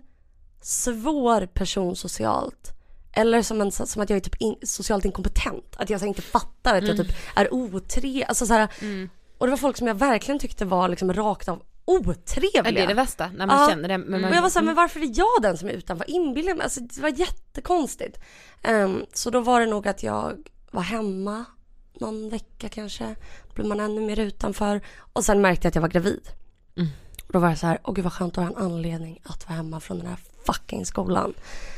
svår person socialt eller som, en, som att jag är typ in, socialt inkompetent. Att jag så här, inte fattar att Mm. jag typ är otrevlig. Alltså, så här, Mm. och det var folk som jag verkligen tyckte var liksom rakt av otrevliga. Ja, det är det värsta när man Ja. känner det. Men man, Och jag var såhär, men varför är jag den som är utanför? Inbillar mig. Alltså det var jättekonstigt. Um, så då var det nog att jag var hemma någon vecka kanske. Då blev man ännu mer utanför. Och sen märkte jag att jag var gravid. Mm. Och då var jag så här, åh gud vad skönt att ha en anledning att vara hemma från den här fucking skolan.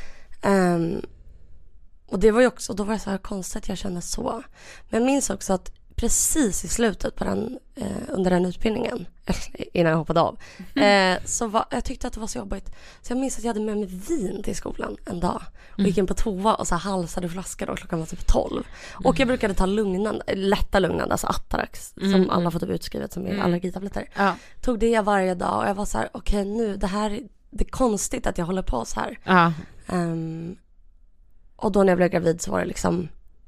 Um, och det var ju också, då var det så här konstigt att jag kände så. Men jag minns också att precis i slutet på den, eh, under den utbildningen, innan jag hoppade av, eh, så var, jag tyckte att det var så jobbigt. Så jag minns att jag hade med mig vin till skolan en dag. Och gick in på toa och så här halsade flaskor, och klockan var typ tolv. Och jag brukade ta lugnande, lätta lugnande, alltså Atarax, Mm. som alla får typ utskrivet som är Mm. allergitabletter. Ja. Tog det varje dag och jag var så här, okej okay, nu, det här, det är konstigt att jag håller på så här. Ja. Um, och då när jag blev gravid så var det liksom,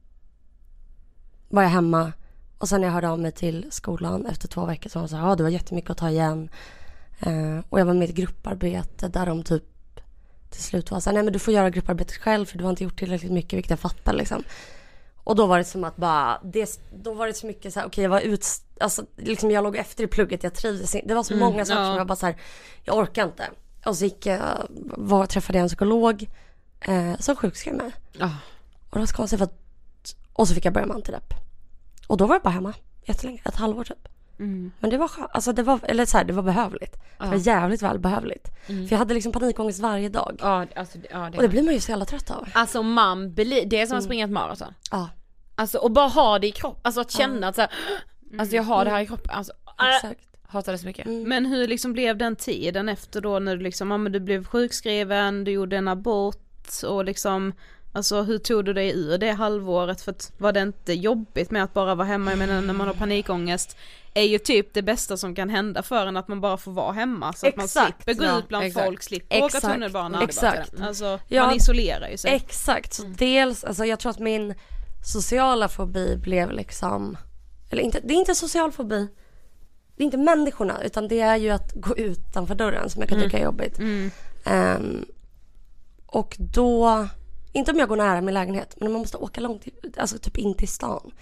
var jag hemma. Och sen när jag hörde av mig till skolan efter två veckor så var jag så här, ja det var jättemycket att ta igen. Uh, och jag var med i ett grupparbete där de typ till slut var så här, nej men du får göra grupparbetet själv för du har inte gjort tillräckligt mycket, vilket jag fattar liksom. Och då var det som att bara, det, då var det så mycket så här, okej okay, jag var ut, alltså liksom jag låg efter i plugget, jag trivdes inte. Det var så Mm, många saker ja. som jag bara så här, jag orkar inte. Och så gick jag, var, träffade jag en psykolog eh, som sjukskrev mig. Ja. Och det var så konstigt för att, och så fick jag börja med antidepp. Och då var jag bara hemma jättelänge, ett halvår typ. Mm. Men det var skönt, alltså det var, eller så här, det var behövligt. Ja. Det var jävligt välbehövligt. Mm. För jag hade liksom panikångest varje dag. Ja, alltså, ja, det, Och det blir man ju så jävla trött av. alltså man blir, det är som att Mm. springa ett maraton. Ja, Alltså och bara ha det i kroppen, alltså att känna att så här, alltså jag har det här i kroppen, alltså äh, exakt. hatar det så mycket. Mm. Men hur liksom blev den tiden efter då när du liksom, ja men du blev sjukskriven, du gjorde en abort och liksom, alltså hur tog du dig ur det halvåret? För att var det inte jobbigt med att bara vara hemma? Jag menar när man har panikångest är ju typ det bästa som kan hända för en att man bara får vara hemma så att man Exakt. slipper gå Ja, ut bland exakt. folk, slipper åka Exakt. tunnelbana. Exakt. Alltså Ja. man isolerar ju sig. Exakt, så dels, alltså jag tror att min sociala fobi blev liksom, eller inte, det är inte social fobi, det är inte människorna, utan det är ju att gå utanför dörren som jag kan tycka är jobbigt. Mm. Um, och då, inte om jag går nära min lägenhet, men om man måste åka långt, alltså typ in till stan.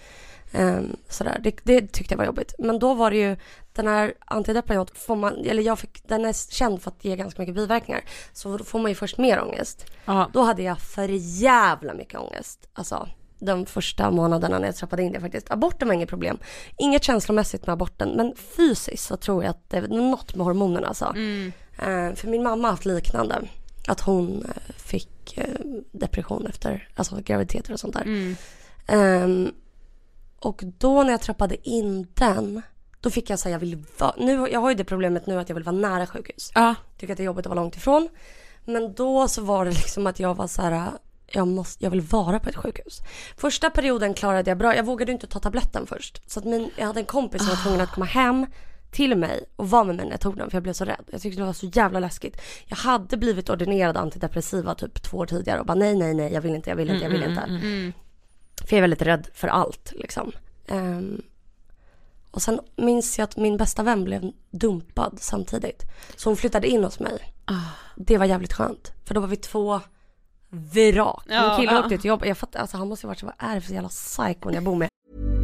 Um, sådär. Det, det tyckte jag var jobbigt. Men då var det ju den här antidepressiva får man, eller jag fick, den är känd för att ge ganska mycket biverkningar. Så då får man ju först mer ångest. Aha. Då hade jag för jävla mycket ångest. Alltså de första månaderna när jag trappade in det faktiskt. Aborten var inget problem. Inget känslomässigt med aborten. Men fysiskt så tror jag att det är något med hormonerna alltså. Mm. Uh, för min mamma har haft liknande. Att hon uh, fick uh, depression efter alltså graviditeter och sånt där. Mm. Um, och då när jag trappade in den, då fick jag säga jag vill vara, nu jag har ju det problemet nu att jag vill vara nära sjukhus. Ja. Tycker att det är jobbigt att vara långt ifrån. Men då så var det liksom att jag var så här, jag måste jag vill vara på ett sjukhus. Första perioden klarade jag bra. Jag vågade inte ta tabletten först. Så att min jag hade en kompis som var tvungen att komma hem till mig och vara med mig när jag tog den för jag blev så rädd. Jag tyckte det var så jävla läskigt. Jag hade blivit ordinerad antidepressiva typ två år tidigare och bara nej nej nej, jag vill inte, jag vill inte, jag vill inte. Mm, mm, mm. För jag är väldigt rädd för allt liksom. Um, och sen minns jag att min bästa vän blev dumpad samtidigt. Så hon flyttade in hos mig. Oh. Det var jävligt skönt. För då var vi två vrak. Min ja, kille ja. åkte till jobb. Jag fattar, alltså han måste ju varit så, vad är det för jävla psycho jag bor med?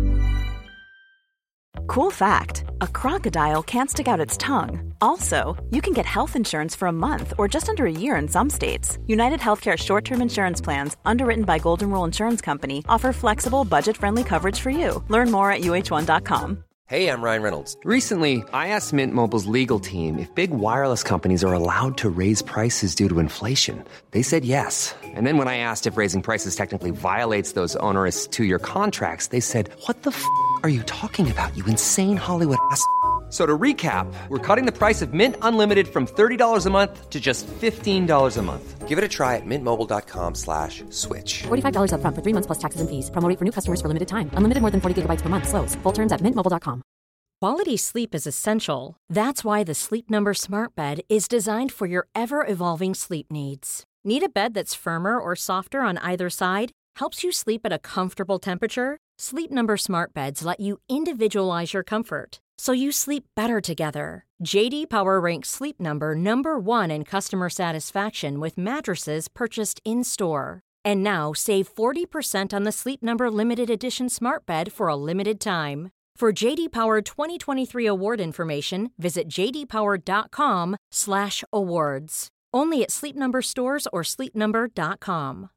Cool fact, a crocodile can't stick out its tongue. Also, you can get health insurance for a month or just under a year in some states. United Healthcare short-term insurance plans, underwritten by Golden Rule Insurance Company, offer flexible, budget-friendly coverage for you. Learn more at U H one dot com. Hey, I'm Ryan Reynolds. Recently, I asked Mint Mobile's legal team if big wireless companies are allowed to raise prices due to inflation. They said yes. And then when I asked if raising prices technically violates those onerous two-year contracts, they said, what the f*** are you talking about, you insane Hollywood ass? So to recap, we're cutting the price of Mint Unlimited from thirty dollars a month to just fifteen dollars a month. Give it a try at mintmobile.com slash switch. forty-five dollars up front for three months plus taxes and fees. Promo rate for new customers for limited time. Unlimited more than forty gigabytes per month. Slows full terms at mint mobile dot com. Quality sleep is essential. That's why the Sleep Number Smart Bed is designed for your ever-evolving sleep needs. Need a bed that's firmer or softer on either side? Helps you sleep at a comfortable temperature? Sleep Number Smart Beds let you individualize your comfort, so you sleep better together. J D Power ranks Sleep Number number one in customer satisfaction with mattresses purchased in-store. And now save forty percent on the Sleep Number Limited Edition Smart Bed for a limited time. For J D Power twenty twenty-three award information, visit j d power dot com slash awards. Only at Sleep Number stores or sleep number dot com.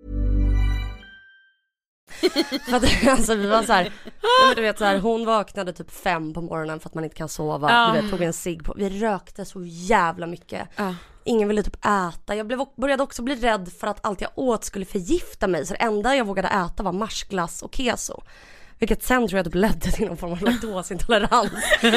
För att, alltså, vi var så här, du vet, så här, hon vaknade typ fem på morgonen för att man inte kan sova. Uh. Du vet, tog en cigg på. Vi rökte så jävla mycket. Uh. Ingen ville typ äta. Jag blev, började också bli rädd för att allt jag åt skulle förgifta mig. Så det enda jag vågade äta var marsglass och keso. Vilket sen tror jag typ ledde till någon form av laktosintolerans.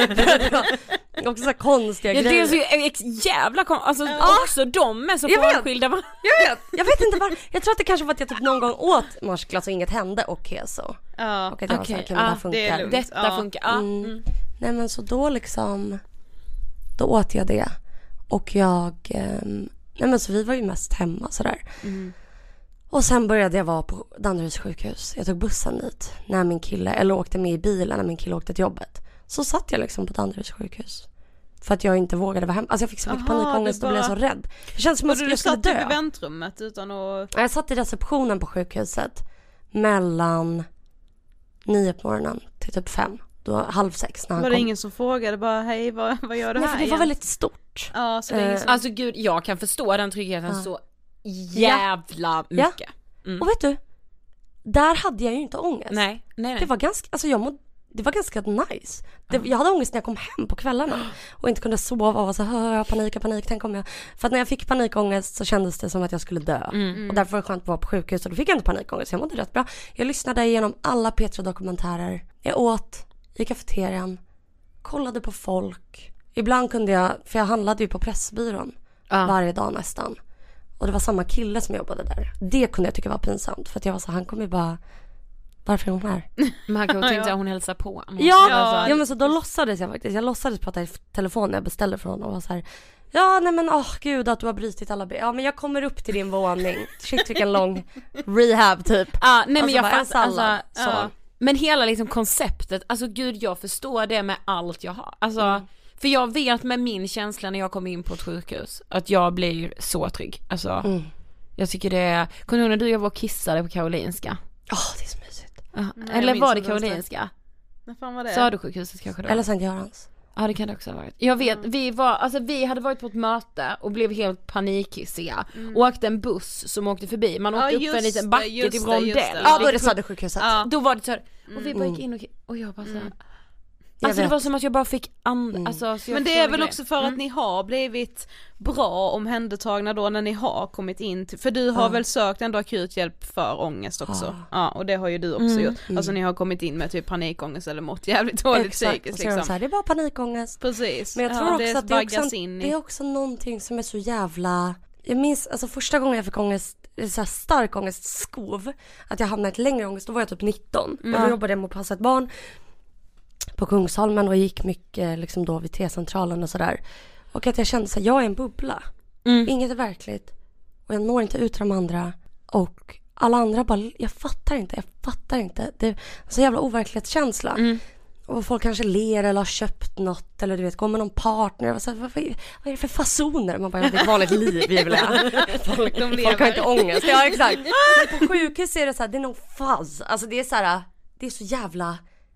Också så konstiga ja, grejer. Det är så jävla kon- alltså ja. Också de är så frånskilda. Jag vet, jag vet inte var. Jag tror att det kanske var att jag typ någon gång åt marsglass och inget hände och keso. Ja. Och att jag okay. var så här, okay, ja, det här funkar. Det Detta ja. funkar. Ja. Mm. Mm. Nej men så då liksom då åt jag det. Och jag um, nej men så vi var ju mest hemma sådär. Mm. Och sen började jag vara på Danderyds sjukhus. Jag tog bussen dit när min kille, eller åkte med i bilen när min kille åkte till jobbet. Så satt jag liksom på Danderyds sjukhus. För att jag inte vågade vara hemma. Alltså jag fick så mycket panikångest och blev så rädd. Det känns som att jag skulle dö. Du satt i väntrummet utan att... Jag satt i receptionen på sjukhuset mellan nio på morgonen till typ fem. Då halv sex när han var kom. det ingen som frågade bara hej vad, vad gör du Nej, här för det igen? var väldigt stort. Ja, så det är som... Alltså gud, jag kan förstå den tryggheten ja. så jävla ja. mycket. Mm. Och vet du, där hade jag ju inte ångest. Nej, nej, nej. Det var ganska, alltså jag må, det var ganska nice. Det, mm. Jag hade ångest när jag kom hem på kvällarna och inte kunde sova och var så här, jag panik, panik, tänk om jag... För att när jag fick panikångest så kändes det som att jag skulle dö. Mm. Och därför var det skönt att vara på sjukhus och då fick jag inte panikångest. Jag mådde rätt bra. Jag lyssnade igenom alla P tre-dokumentärer. Jag åt i kafeterian, kollade på folk. Ibland kunde jag, för jag handlade ju på Pressbyrån ah. varje dag nästan. Och det var samma kille som jobbade där. Det kunde jag tycka var pinsamt. För att jag var så, han kommer ju bara... Varför är hon här? Men han kan tänkte att hon hälsar på. Hon ja, alltså. ja, men så då låtsades jag faktiskt. Jag låtsades prata i telefon när jag beställde från honom. Och var så här... Ja, nej men åh oh, gud att du har brutit alla... Be- ja, men jag kommer upp till din våning. Shit, vilken lång rehab typ. Ah, nej, men alltså, jag bara, fast, sallad, alltså, så. Ja. Men hela liksom konceptet. Alltså gud, jag förstår det med allt jag har. Alltså... Mm. För jag vet med min känsla när jag kom in på ett sjukhus att jag blir så trygg. Alltså, mm. jag tycker det är... Kommer du ihåg när du och jag var och kissade på Karolinska? Ja, oh, det är så mysigt. Uh, Nej, eller var det minns inte ens Karolinska? När fan var det? Södersjukhuset kanske det. Eller Sankt Görans. Ja, det kan det också ha varit. Jag vet, vi var, alltså vi hade varit på ett möte och blev helt panikhissiga. Mm. Och åkte en buss som åkte förbi. Man åkte Ja, upp för en just liten det, backe just till det, rondell. just det. Ja, då är det Södersjukhuset. Ja. Då var det så här, och vi bara Mm. gick in och, och jag bara så här, Jag alltså det vet. var som att jag bara fick and, Mm. alltså, så jag Men det förstår är väl det. också för att Mm. ni har blivit bra omhändertagna då när ni har kommit in till, för du har Ja. väl sökt ändå akuthjälp för ångest också? Ja. Ja, och det har ju du också Mm. gjort. Alltså ni har kommit in med typ panikångest eller mått jävligt dåligt Exakt, och psykiskt så är de liksom. så här, det är bara panikångest. Precis. Men jag tror ja, också det att det är också, vaggas in i... det är också någonting som är så jävla... Jag minns alltså första gången jag fick ångest, så här stark ångest, skov, att jag hamnade i ett längre ångest, då var jag typ nitton. Mm. Och då jobbade jag med att passa ett barn på Kungsholmen och gick mycket liksom då vid T-centralen och sådär. Och att jag kände så här, jag är en bubbla. Mm. Inget är verkligt. Och jag når inte ut till de andra. Och alla andra bara, jag fattar inte, jag fattar inte. Det är så jävla overklighetskänsla. Mm. Och folk kanske ler eller har köpt något. Eller du vet, går med någon partner. Och så här, vad, vad, är, vad är det för fasoner? Man bara, det är ett vanligt liv, Julia. Folk, folk har inte ångest. Ja, exakt. Men på sjukhus är det så här, det är någon fazz. Alltså det är så här, det är så jävla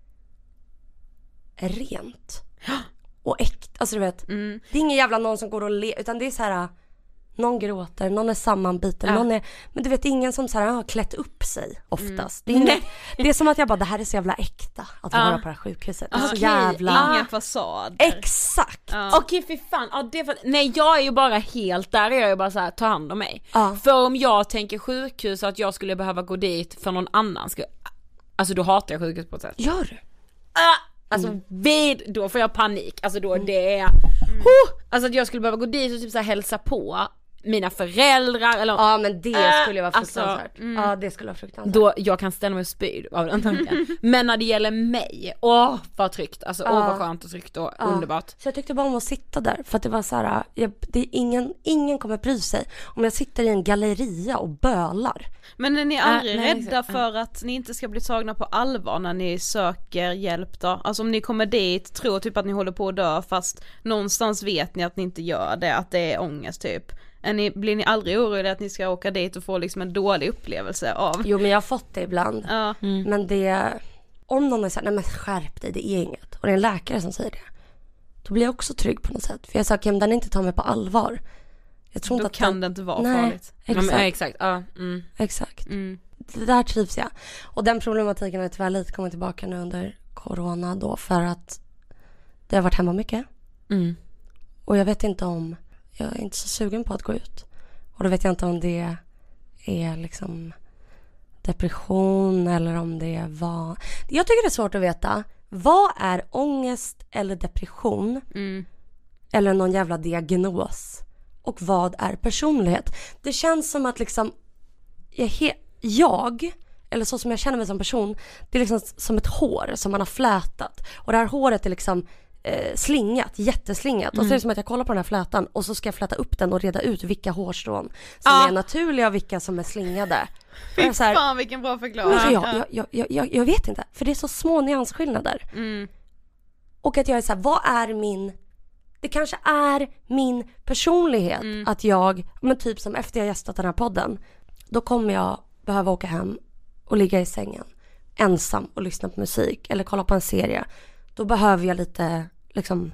rent. Och äkta, alltså du vet. Mm. Det är ingen jävla någon som går och ler, utan det är så här, någon gråter, någon är sammanbiten, Ja. någon är, men du vet, ingen som så här har klätt upp sig oftast. Mm. Det, är inget, det är som att jag bara, det här är så jävla äkta att Ja. vara på det här sjukhuset. Det är så Okej, jävla... Inga fasader. Exakt! Ja. Okej, fy fan. Ja, det är för... Nej, jag är ju bara helt där. Jag är ju bara så här, ta hand om mig. Ja. För om jag tänker sjukhus och att jag skulle behöva gå dit för någon annan skulle... Alltså då hatar jag sjukhus på ett sätt. Gör du? Ah! Alltså Mm. vid, då får jag panik. Alltså då det är... Oh! Alltså att jag skulle behöva gå dit och typ så här hälsa på mina föräldrar eller... Ja, men det Äh, skulle vara alltså, fruktansvärt. mm. Ja, det skulle vara fruktansvärt. Då jag kan ställa mig och spy av den tanken. Men när det gäller mig, åh vad tryggt. Alltså åh Ja. vad skönt och tryggt och Ja. underbart. Så jag tyckte bara om att sitta där. För att det var så här, jag, det är ingen, ingen kommer bry sig om jag sitter i en galleria och bölar. Men är ni aldrig Äh, nej, rädda exakt. för att ni inte ska bli tagna på allvar när ni söker hjälp då? Alltså om ni kommer dit, tror typ att ni håller på att dö fast någonstans vet ni att ni inte gör det, att det är ångest typ. Är ni, blir ni aldrig oroliga att ni ska åka dit och få liksom en dålig upplevelse av? Jo, men jag har fått det ibland. Ja. Men det, om någon är såhär, nej men skärp dig, det är inget. Och det är en läkare som säger det. Då blir jag också trygg på något sätt. För jag sa, om den inte tar mig på allvar. Jag tror Då inte att kan den... det inte vara Nej, farligt. Ja, men, exakt. ja, exakt. Ja, mm. Exakt. Mm. Det där trivs jag. Och den problematiken har tyvärr lite kommit tillbaka nu under corona då. För att det har varit hemma mycket. Mm. Och jag vet inte om, jag är inte så sugen på att gå ut. Och då vet jag inte om det är liksom depression eller om det är vad. Jag tycker det är svårt att veta. Vad är ångest eller depression? Mm. Eller någon jävla diagnos? Och vad är personlighet? Det känns som att liksom jag, he- jag eller så som jag känner mig som person, det är liksom som ett hår som man har flätat. Och det här håret är liksom eh, slingat, jätteslingat. Mm. Och så är det som att jag kollar på den här flätan och så ska jag fläta upp den och reda ut vilka hårstrån som Ah. är naturliga och vilka som är slingade. Fy så här, fan vilken bra förklaring. alltså jag, jag, jag, jag, jag, jag vet inte, för det är så små nyansskillnader. Mm. Och att jag är så här, vad är min... Det kanske är min personlighet Mm. att jag, men typ som efter jag gästat den här podden, då kommer jag behöva åka hem och ligga i sängen ensam och lyssna på musik eller kolla på en serie. Då behöver jag lite liksom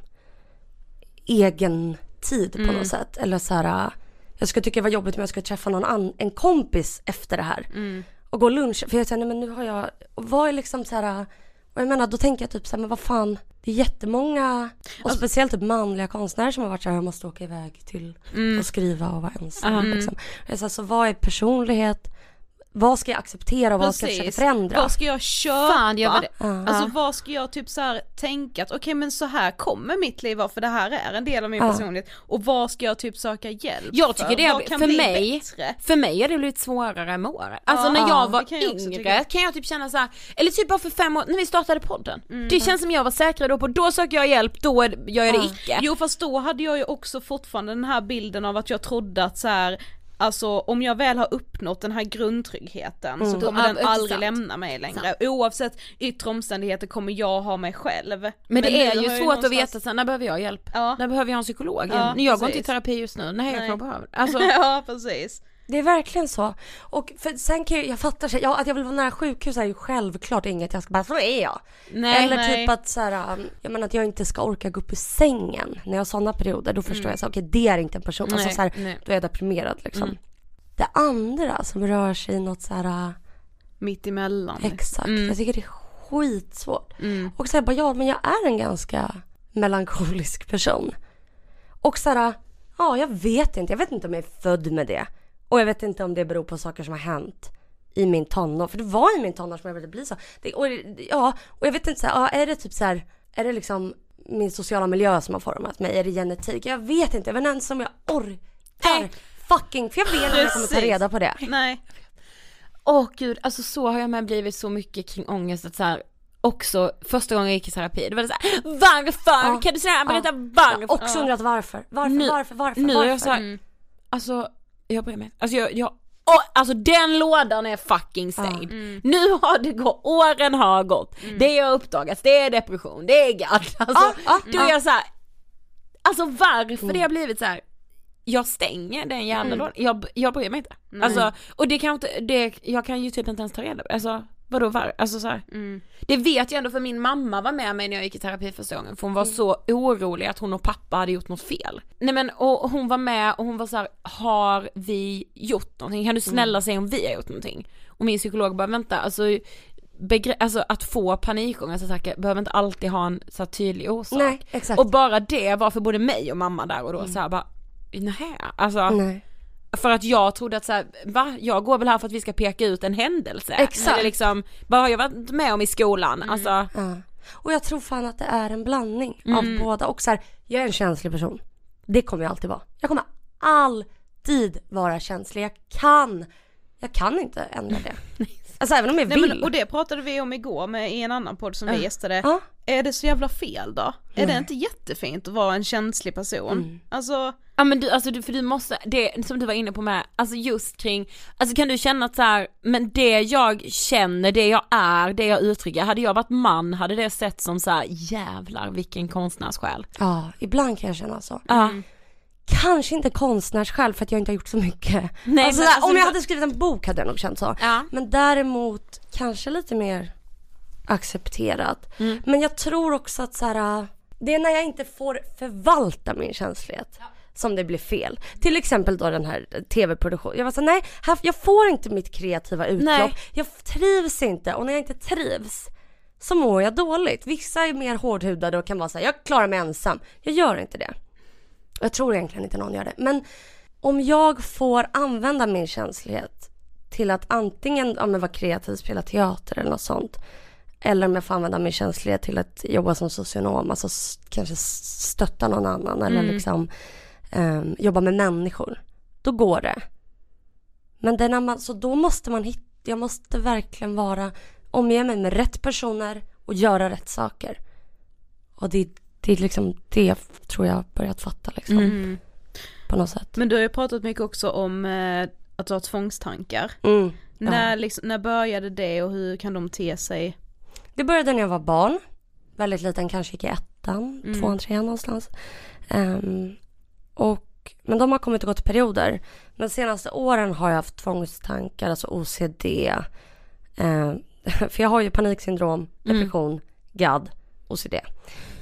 egen tid på Mm. något sätt. Eller så här, jag skulle tycka det var jobbigt om jag skulle träffa någon an, en kompis efter det här. Mm. Och gå lunch, för jag säger, nej men nu har jag, och vad är liksom så här, och jag menar, då tänker jag typ så här, men vad fan, det är jättemånga, och Alltså, speciellt typ manliga konstnärer som har varit så här, jag måste åka iväg till Mm. och skriva och vara ensam. Mm. Liksom. Jag säger, så vad är personlighet? Vad ska jag acceptera och vad ska jag försöka förändra? Vad ska jag köpa? Fan, jag var det. Ja. Alltså vad ska jag typ så här tänka att okej okay, men så här kommer mitt liv vara för det här är en del av min Ja. personlighet och vad ska jag typ söka hjälp Jag tycker för? det Vad är, kan för bli mig, bättre? för mig har det blivit svårare med åren. Alltså Ja, när jag var det kan jag också yngre tycka. kan jag typ känna så här, eller typ bara för fem år, när vi startade podden. Mm. Det känns som jag var säkrare då på, då söker jag hjälp, då är, gör jag det Ja. icke. Jo fast då hade jag ju också fortfarande den här bilden av att jag trodde att så här, alltså om jag väl har uppnått den här grundtryggheten Mm. så kommer Ja, den exakt. aldrig lämna mig längre. Oavsett yttre omständigheter kommer jag ha mig själv. Men, Men det nu är har ju jag svårt någonstans- att veta sen, när behöver jag hjälp? Ja. När behöver jag en psykolog? Ja, jag går inte i precis. terapi just nu, nej jag Nej. kan behöva. Alltså, Ja precis. Det är verkligen så. Och för sen kan jag, jag fattar sig, ja, att jag vill vara nära sjukhus är ju självklart inget jag ska bara, så är jag. Nej, Eller nej. typ att så här, jag menar att jag inte ska orka gå upp i sängen när jag har sådana perioder, då förstår mm. jag så okej, okay, det är inte en person, nej, alltså så här, nej. då är jag deprimerad liksom. Mm. Det andra som rör sig i något så här mitt emellan. Exakt. Mm. Jag tycker det är skitsvårt. Mm. Och så här, bara, ja, men jag är en ganska melankolisk person. Och så här, ja, jag vet inte, jag vet inte om jag är född med det. Och jag vet inte om det beror på saker som har hänt i min tonår. För det var i min tonår som jag ville bli så. Det, och, ja, och jag vet inte, så här, ja, är det typ så här, är det liksom min sociala miljö som har format mig? Är det genetik? Jag vet inte, jag vet inte ens om jag orkar fucking, för jag vet inte om jag kommer ta reda på det. Nej. Åh gud, alltså så har jag med blivit så mycket kring ångest att så här, också första gången jag gick i terapi, det var det så här, varför? Ja. Kan du säga, berätta ja. varför? Jag har också undrat varför. Varför, nu, varför, varför, nu varför? är jag så här, mm. alltså jag bryr mig. Alltså jag, jag oh, alltså den lådan är fucking stängd. Ja. Mm. Nu har det gått, åren har gått. Mm. Det har uppdagats, det är depression, det är gadd. Alltså ah, ah, då är jag så här, alltså varför mm. det har blivit så här. Jag stänger den jävla mm. lådan. Jag, jag bryr mig inte. Mm. Alltså, och det kan inte, det, jag kan ju typ inte ens ta reda på. Alltså, vadå var? Alltså så här. Mm. Det vet jag ändå, för min mamma var med mig när jag gick i terapi första gången. För hon var mm. så orolig att hon och pappa hade gjort något fel. Nej men, och hon var med och hon var så här, har vi gjort någonting? Kan du snälla mm. säga om vi har gjort någonting? Och min psykolog bara, vänta, alltså, begre- alltså att få panikångestattacker behöver inte alltid ha en så här tydlig orsak. Nej, exakt. Och bara det var för både mig och mamma där och då mm. så här bara, nej, alltså nej. För att jag trodde att så här, va? Jag går väl här för att vi ska peka ut en händelse. Exakt. Eller liksom, vad har jag varit med om i skolan? Mm. Alltså. Ja. Och jag tror fan att det är en blandning mm. av båda. Och så här, jag är en känslig person. Det kommer jag alltid vara. Jag kommer alltid vara känslig. Jag kan, jag kan inte ändra det. Alltså även om jag vill. Nej, men, och det pratade vi om igår med i en annan podd som uh. vi gästade. Uh. Är det så jävla fel då? Nej. Är det inte jättefint att vara en känslig person? Mm. Alltså... Ja men du, alltså du, för du måste, det som du var inne på med, alltså just kring, alltså kan du känna att så här, men det jag känner, det jag är, det jag uttrycker, hade jag varit man hade det sett som så här, jävlar vilken konstnärssjäl. Ja, ibland kan jag känna så. Ja. Mm. Kanske inte konstnärssjäl för att jag inte har gjort så mycket. Nej, alltså, men, där, alltså, om jag hade skrivit en bok hade jag nog känt så. Ja. Men däremot kanske lite mer accepterat. Mm. Men jag tror också att så här, det är när jag inte får förvalta min känslighet. Ja. Som det blir fel. Till exempel då den här tv-produktionen. Jag var så nej, här, jag får inte mitt kreativa utlopp. Nej. Jag trivs inte. Och när jag inte trivs så mår jag dåligt. Vissa är mer hårdhudade och kan vara så här, jag klarar mig ensam. Jag gör inte det. Jag tror egentligen inte någon gör det. Men om jag får använda min känslighet till att antingen ja, vara kreativ, spela teater eller något sånt. Eller om jag får använda min känslighet till att jobba som socionom. Alltså kanske stötta någon annan. Eller mm. liksom um, jobba med människor. Då går det. Men det när man, så då måste man hitta. Jag måste verkligen vara omge mig med rätt personer. Och göra rätt saker. Och det, det är liksom det tror jag har börjat fatta liksom. Mm. På något sätt. Men du har ju pratat mycket också om eh, att ha tvångstankar. Mm. När, ja. liksom, när började det och hur kan de te sig? Det började när jag var barn. Väldigt liten, kanske gick i ettan, mm. tvåan, trean någonstans. Um, och, men de har kommit och gått perioder. Men de senaste åren har jag haft tvångstankar, alltså O C D. Uh, för jag har ju paniksyndrom, depression, mm. G A D, O C D.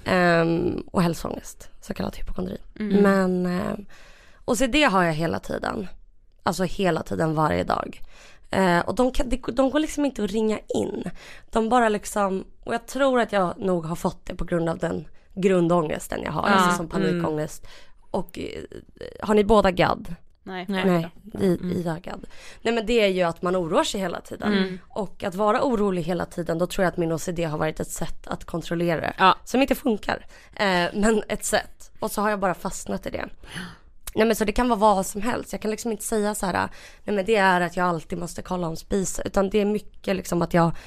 Um, och hälsoångest, så kallad hypokondri. Mm. Men um, O C D har jag hela tiden. Alltså hela tiden, varje dag. Uh, och de, kan, de, de går liksom inte att ringa in. De bara liksom, och jag tror att jag nog har fått det på grund av den grundångesten jag har. Ja, alltså som panikångest. Mm. Och uh, har ni båda G A D? Nej, Nej, Nej mm. Ida G A D. Nej, men det är ju att man oroar sig hela tiden. Mm. Och att vara orolig hela tiden, då tror jag att min O C D har varit ett sätt att kontrollera det. Ja. Som inte funkar. Uh, men ett sätt. Och så har jag bara fastnat i det. Nej, men så det kan vara vad som helst. Jag kan liksom inte säga så här, nej men det är att jag alltid måste kolla om spisen. Utan det är mycket liksom att jag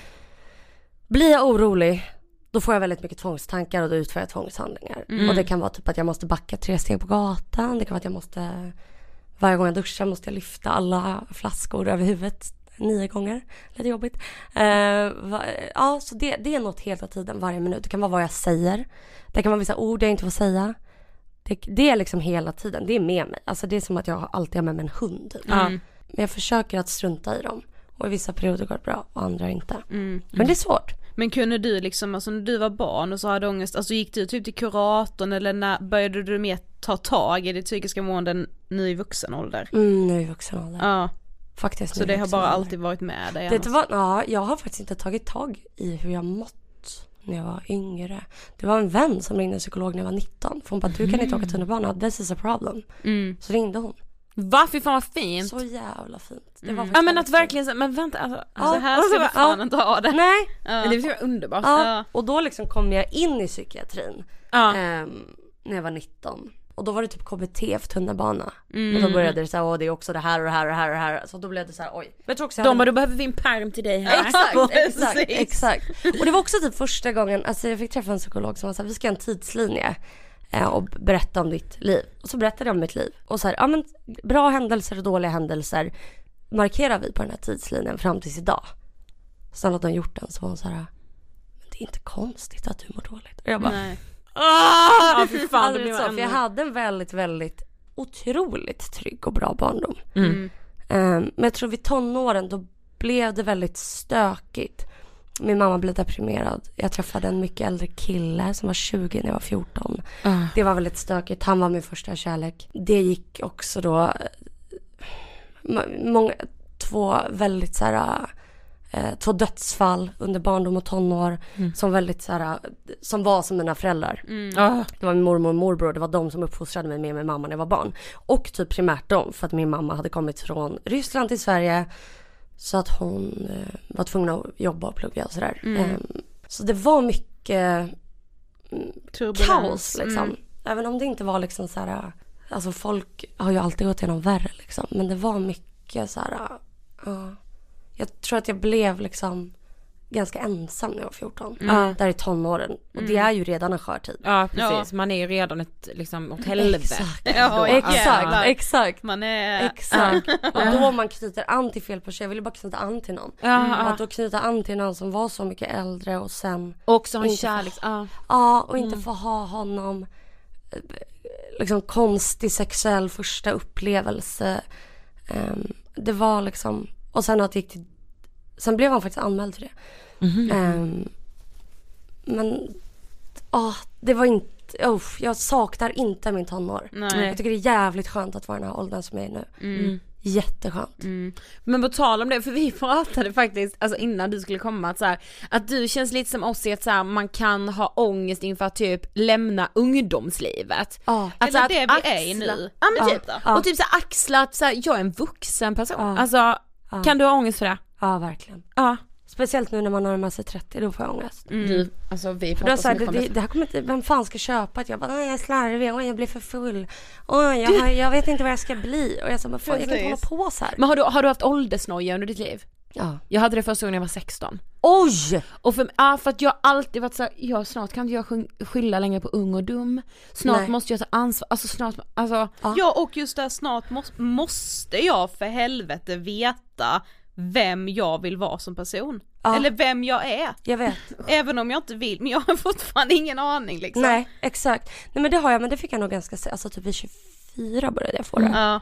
blir jag orolig, då får jag väldigt mycket tvångstankar och då utför jag tvångshandlingar. Mm. Och det kan vara typ att jag måste backa tre steg på gatan. Det kan vara att jag måste, varje gång jag duschar måste jag lyfta alla flaskor över huvudet nio gånger. Lite jobbigt. Uh, ja, så det, det är något hela tiden, varje minut. Det kan vara vad jag säger. Det kan vara vissa ord jag inte får säga. Det, det är liksom hela tiden, det är med mig. Alltså det är som att jag alltid har med mig en hund. Mm. Men jag försöker att strunta i dem. Och i vissa perioder går det bra och andra inte. Mm. Men det är svårt. Men kunde du liksom, alltså när du var barn och så hade ångest, alltså gick du typ till kuratorn eller när började du mer ta tag i det psykiska måendet nu i vuxen ålder? Mm, nu i vuxen ålder. Ja. Faktiskt. Så det har bara alltid varit med dig? Det var, ja, jag har faktiskt inte tagit tag i hur jag mått när jag var yngre. Det var en vän som ringde en psykolog när jag var nitton. För hon bara, du kan inte åka tunnelbana, this is a problem. Mm. Så ringde hon. Va, fy fan vad fint. Så jävla fint. Det Mm. var ja men att verkligen så, men vänta alltså, alltså här ska vi fan ja. inte ha det. Nej. Ja. Men det var underbart. Ja. Ja. Och då liksom kom jag in i psykiatrin. Ja. Um, när jag var nitton. Och då var det typ K B T för tunnelbana. Mm. Och då började det så här, åh det är också det här och det här och det här och det här. Så då blev det så här, oj. Men jag tror också jag De hade... bara, då behöver vi en perm till dig här. Exakt, exakt, exakt. Och det var också typ första gången, alltså jag fick träffa en psykolog som var så här, vi ska ha en tidslinje eh, och berätta om ditt liv. Och så berättade jag om mitt liv. Och så här, ja men bra händelser och dåliga händelser markerar vi på den här tidslinjen fram tills idag. Sen att de gjort den så var hon så här, men det är inte konstigt att du mår dåligt. Och jag bara, Nej. Ah, fy fan, alltså, det blir så, för jag hade en väldigt, väldigt otroligt trygg och bra barndom. Mm. Um, men jag tror vid tonåren då blev det väldigt stökigt. Min mamma blev deprimerad. Jag träffade en mycket äldre kille som var tjugo när jag var fjorton. Uh. Det var väldigt stökigt. Han var min första kärlek. Det gick också då många, två väldigt så här, eh, två dödsfall under barndom och tonår mm. som väldigt så här, som var som mina föräldrar. Mm. Uh. Det var min mormor och morbror, det var de som uppfostrade mig med min mamma när jag var barn. Och typ primärt dem, för att min mamma hade kommit från Ryssland till Sverige. Så att hon eh, var tvungen att jobba och plugga och sådär. Mm. Um, så det var mycket mm, kaos liksom. Mm. Även om det inte var liksom så här, alltså folk har ju alltid gått igenom värre liksom. Men det var mycket så här, uh, jag tror att jag blev liksom ganska ensam när jag var fjorton. Mm. Där i tonåren. Och Mm. det är ju redan en skör tid. Ja, precis. Ja. Man är ju redan ett, liksom, åt helvete. Exakt. Ja, exakt, ja. exakt. Man är... Exakt. Och då man knyter an till fel person. Jag ville bara knyta an till någon. Ja, Och ja. att då knyta an till någon som var så mycket äldre och sen... Och så har en inte kärlek. få- Ja. Ja, och inte Mm. få ha honom eh, liksom konstig sexuell första upplevelse. Ehm, det var liksom... Och sen att det gick till... Sen blev han faktiskt anmäld för det. Mhm. Ehm, men... ah, det var inte... Oh, jag saknar inte min tonår. Nej. Jag tycker det är jävligt skönt att vara i den här åldern som jag är nu. Mm. Jätteskönt. Mm. Men på tal om det, för vi pratade faktiskt alltså innan du skulle komma att, så här, att du känns lite som oss i att så här, man kan ha ångest inför att typ lämna ungdomslivet. Ja. Alltså Eller att det vi är i axla- nu. Ja men Ja. typ då. Ja. Och typ så här, axla att så här, jag är en vuxen person. Ja. Alltså Ja. kan du ha ångest för det? Ja, verkligen. Ja. Speciellt nu när man närmar sig trettio, då får jag ångest. Mm. Du, alltså vi För då pratar så så här, mycket det, om det, det. det här kommer inte, vem fan ska köpa det? Jag bara, nej jag är slarvig, oj jag blir för full. Oj, jag, har, jag vet inte vad jag ska bli. Och jag sa, men fan jag kan inte hålla Precis. på så här. Men har du, har du haft åldersnoja under ditt liv? Ja. Jag hade det första gången jag var sexton. Oj! Och för, ja, för att jag har alltid varit så här, ja snart kan inte jag sky- skylla längre på ung och dum. Snart Nej. måste jag ta ansvar, alltså snart, alltså Ja. Ja, och just där snart måste, måste jag för helvete veta vem jag vill vara som person. Ja. Eller vem jag är. Jag vet. Även om jag inte vill, men jag har fortfarande ingen aning liksom. Nej, exakt. Nej men det har jag, men det fick jag nog ganska se. Alltså typ vid tjugofyra började jag få det. Ja.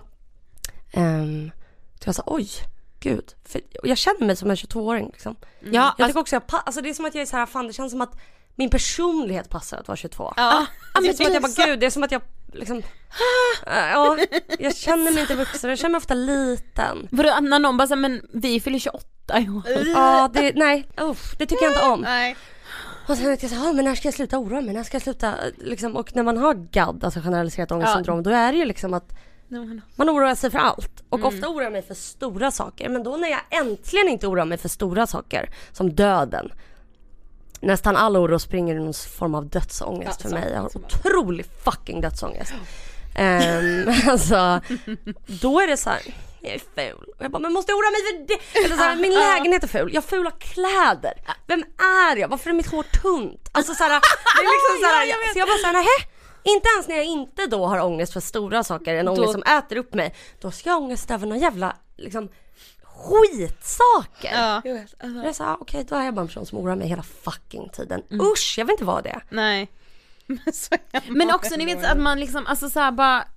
Um, så jag sa, oj, gud. För jag känner mig som en tjugotvååring liksom. ja, Jag alltså, tycker också, jag pa- alltså det är som att jag är så här, fan det känns som att min personlighet passar att vara tjugotvå. Ja. Det är som att jag bara, gud, det är som att jag liksom, ja, jag känner mig inte vuxen, jag känner mig ofta liten. vadå, när någon bara så här, men vi fyller tjugoåtta i år. Ja, det, nej, uff, det tycker jag inte om. Nej. Och sen vet jag så här, men när ska jag sluta oroa mig, när ska jag sluta, liksom, och när man har G A D, alltså generaliserat ångestsyndrom, då är det ju liksom att man oroar sig för allt. Och ofta oroar jag mig för stora saker, men då när jag äntligen inte oroar mig för stora saker, som döden, nästan all oro springer i någon form av dödsångest Ja, för så, mig. Jag har så. otrolig fucking dödsångest. Um, alltså, då är det så här, jag är ful. Och jag bara, men måste jag oroa mig för det? Eller så här, min lägenhet är ful. Jag har fula kläder. Vem är jag? Varför är mitt hår tunt? Alltså så här, det är liksom så här, jag så jag bara så här, nähä. Inte ens när jag inte då har ångest för stora saker, en ångest Då- som äter upp mig, då ska jag ha ångest över någon jävla liksom skitsaker. Ja. Jag vet, alltså. Det är så här, okej, då är jag bara en person som oroar mig hela fucking tiden. Mm. Usch, jag vill inte vara det. Nej. Men, så jag Men mår också ni ändå vet att man liksom, alltså så här bara,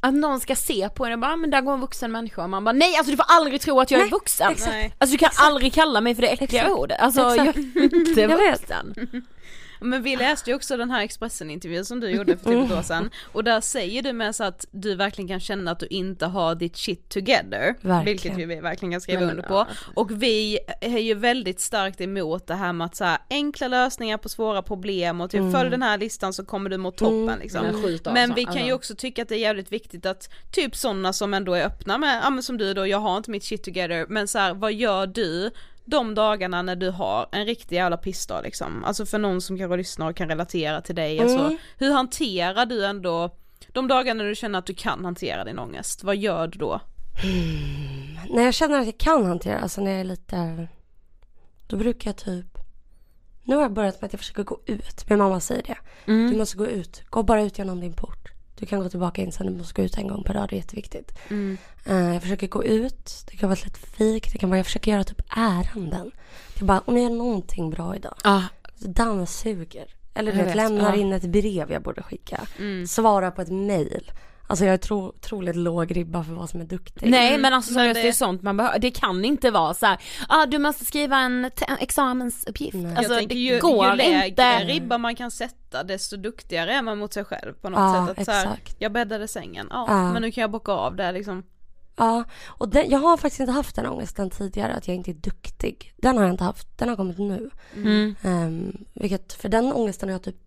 att någon ska se på en och bara, men där går en vuxen människa och man bara, nej alltså du får aldrig tro att jag nej, är vuxen. Exakt. Alltså du kan exakt. aldrig kalla mig för det äckliga exakt. ordet. Alltså exakt. jag är inte jag vuxen. Vet. Men vi läste ju också den här Expressen-intervjun som du gjorde för typ ett år sedan. Och där säger du med så att du verkligen kan känna att du inte har ditt shit together. Verkligen. Vilket ju vi verkligen kan skriva men, under på. Och vi är ju väldigt starkt emot det här med att så här, enkla lösningar på svåra problem och typ mm. följ den här listan så kommer du mot toppen mm. liksom. Men, men vi kan alltså. ju också tycka att det är jävligt viktigt att typ sådana som ändå är öppna med, ja men som du då, jag har inte mitt shit together, men så här, vad gör du de dagarna när du har en riktig jävla pissdag liksom, alltså för någon som kanske lyssnar och kan relatera till dig, mm. alltså, hur hanterar du ändå de dagarna när du känner att du kan hantera din ångest, vad gör du då? Mm. När jag känner att jag kan hantera, alltså när jag är lite, då brukar jag typ, nu har jag börjat med att jag försöker gå ut, min mamma säger det, mm. du måste gå ut, gå bara ut genom din port. Du kan gå tillbaka in sen, du måste gå ut en gång per dag, det är jätteviktigt. Mm. Uh, jag försöker gå ut, det kan vara ett litet fik, det kan vara, jag försöker göra typ ärenden. Det är bara, om jag gör någonting bra idag, ah. dammsuger. Eller vet, lämnar ah. in ett brev jag borde skicka. Mm. Svara på ett mejl. Alltså jag är tro, otroligt låg ribba för vad som är duktig. Nej mm. men alltså seriöst, det... det är sånt man behöver. Det kan inte vara så här, ah, du måste skriva en te- examensuppgift. Nej. Alltså det ju, går ju lägre inte. Ribba man kan sätta, desto duktigare är man mot sig själv på något ah, sätt. Att så här, jag bäddade sängen, ja, ah, men nu kan jag bocka av det liksom. Ja, och den, jag har faktiskt inte haft den ångesten tidigare, att jag inte är duktig. Den har jag inte haft, den har kommit nu. Mm. Um, vilket, för den ångesten har jag typ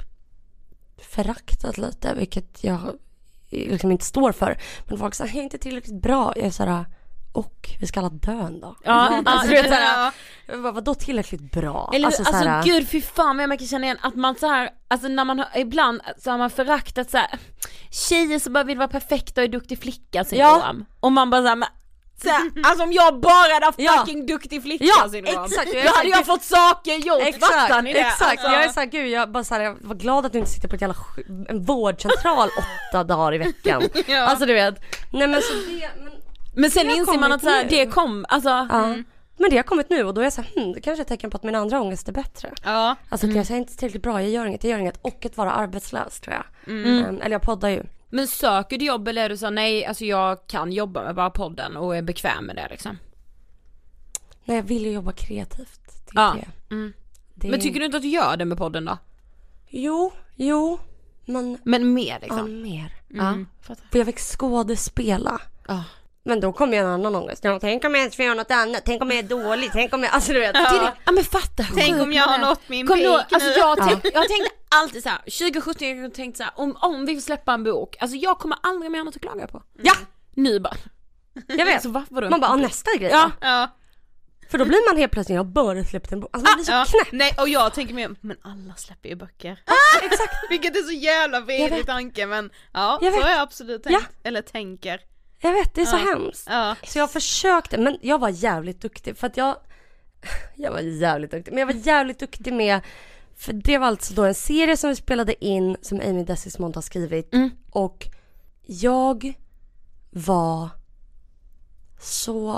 föraktat lite, vilket jag liksom inte står för. Men folk säger, jag är inte tillräckligt bra. Jag är såhär, och vi ska alla dö en dag. Ja, alltså, du vet såhär, vadå tillräckligt bra? Eller, alltså, alltså såhär, gud fy fan, jag märker känna igen att man så här, alltså när man har, ibland så har man föraktat så här, tjejer så bara vill vara perfekta och är duktig flicka syndrom. Ja. Och man bara såhär, så här, alltså om jag bara hade haft fucking ja. duktig flicka ja, syndrom, exakt, då hade jag fått saker gjort. Exakt, ni det? Exakt, alltså. Jag är såhär, gud jag, bara så här, jag var glad att du inte sitter på ett jävla en vårdcentral åtta dagar i veckan. Ja. Alltså du vet, nej men så det, men Men sen inser man att så här, det kom, alltså ja. mm. Men det har kommit nu och då är jag så här, hm, det kanske är ett tecken på att min andra ångest är bättre. Ja. Alltså mm. att jag är inte tillräckligt bra, jag gör inget, jag gör inget. Och att vara arbetslös tror jag. Mm. Um, eller jag poddar ju. Men söker du jobb eller är du så nej, alltså jag kan jobba med bara podden och är bekväm med det liksom? Nej, jag vill ju jobba kreativt. Det ja. det. Mm. Det... Men tycker du inte att du gör det med podden då? Jo, jo. Men, men mer liksom? Ja, mer. Mm. Ja. För jag fick skådespela. Ja. Men då kommer en annan ångest. Ja, tänk om jag inte får göra något annat. Tänk om jag är dålig. Tänk om jag... Alltså du vet. Ja, ja men fatta. Tänk om jag har nått min peak nu. Alltså jag, tänk, jag tänkte alltid så här. tjugo sjutton jag tänkte så här. Om, om vi får släppa en bok. Alltså jag kommer aldrig mer något att klaga på. Ja. Nu bara. Jag vet. Så varför man bara, nästa grej. Ja. Ja. För då blir man helt plötsligt, jag har bara släppt en bok. Alltså man blir så ja. knäpp. Nej, och jag tänker mer, men alla släpper ju böcker. Ah, exakt. Vilket är så jävla vidrig tanke. Men ja, så har jag absolut tänkt. Ja. Eller tänker. Jag vet, det är så ja. hemskt. Ja. Så jag försökte, men jag var jävligt duktig. För att jag, jag var jävligt duktig. Men jag var jävligt duktig med, för det var alltså då en serie som vi spelade in, som Amy Desismond har skrivit. Mm. Och jag var så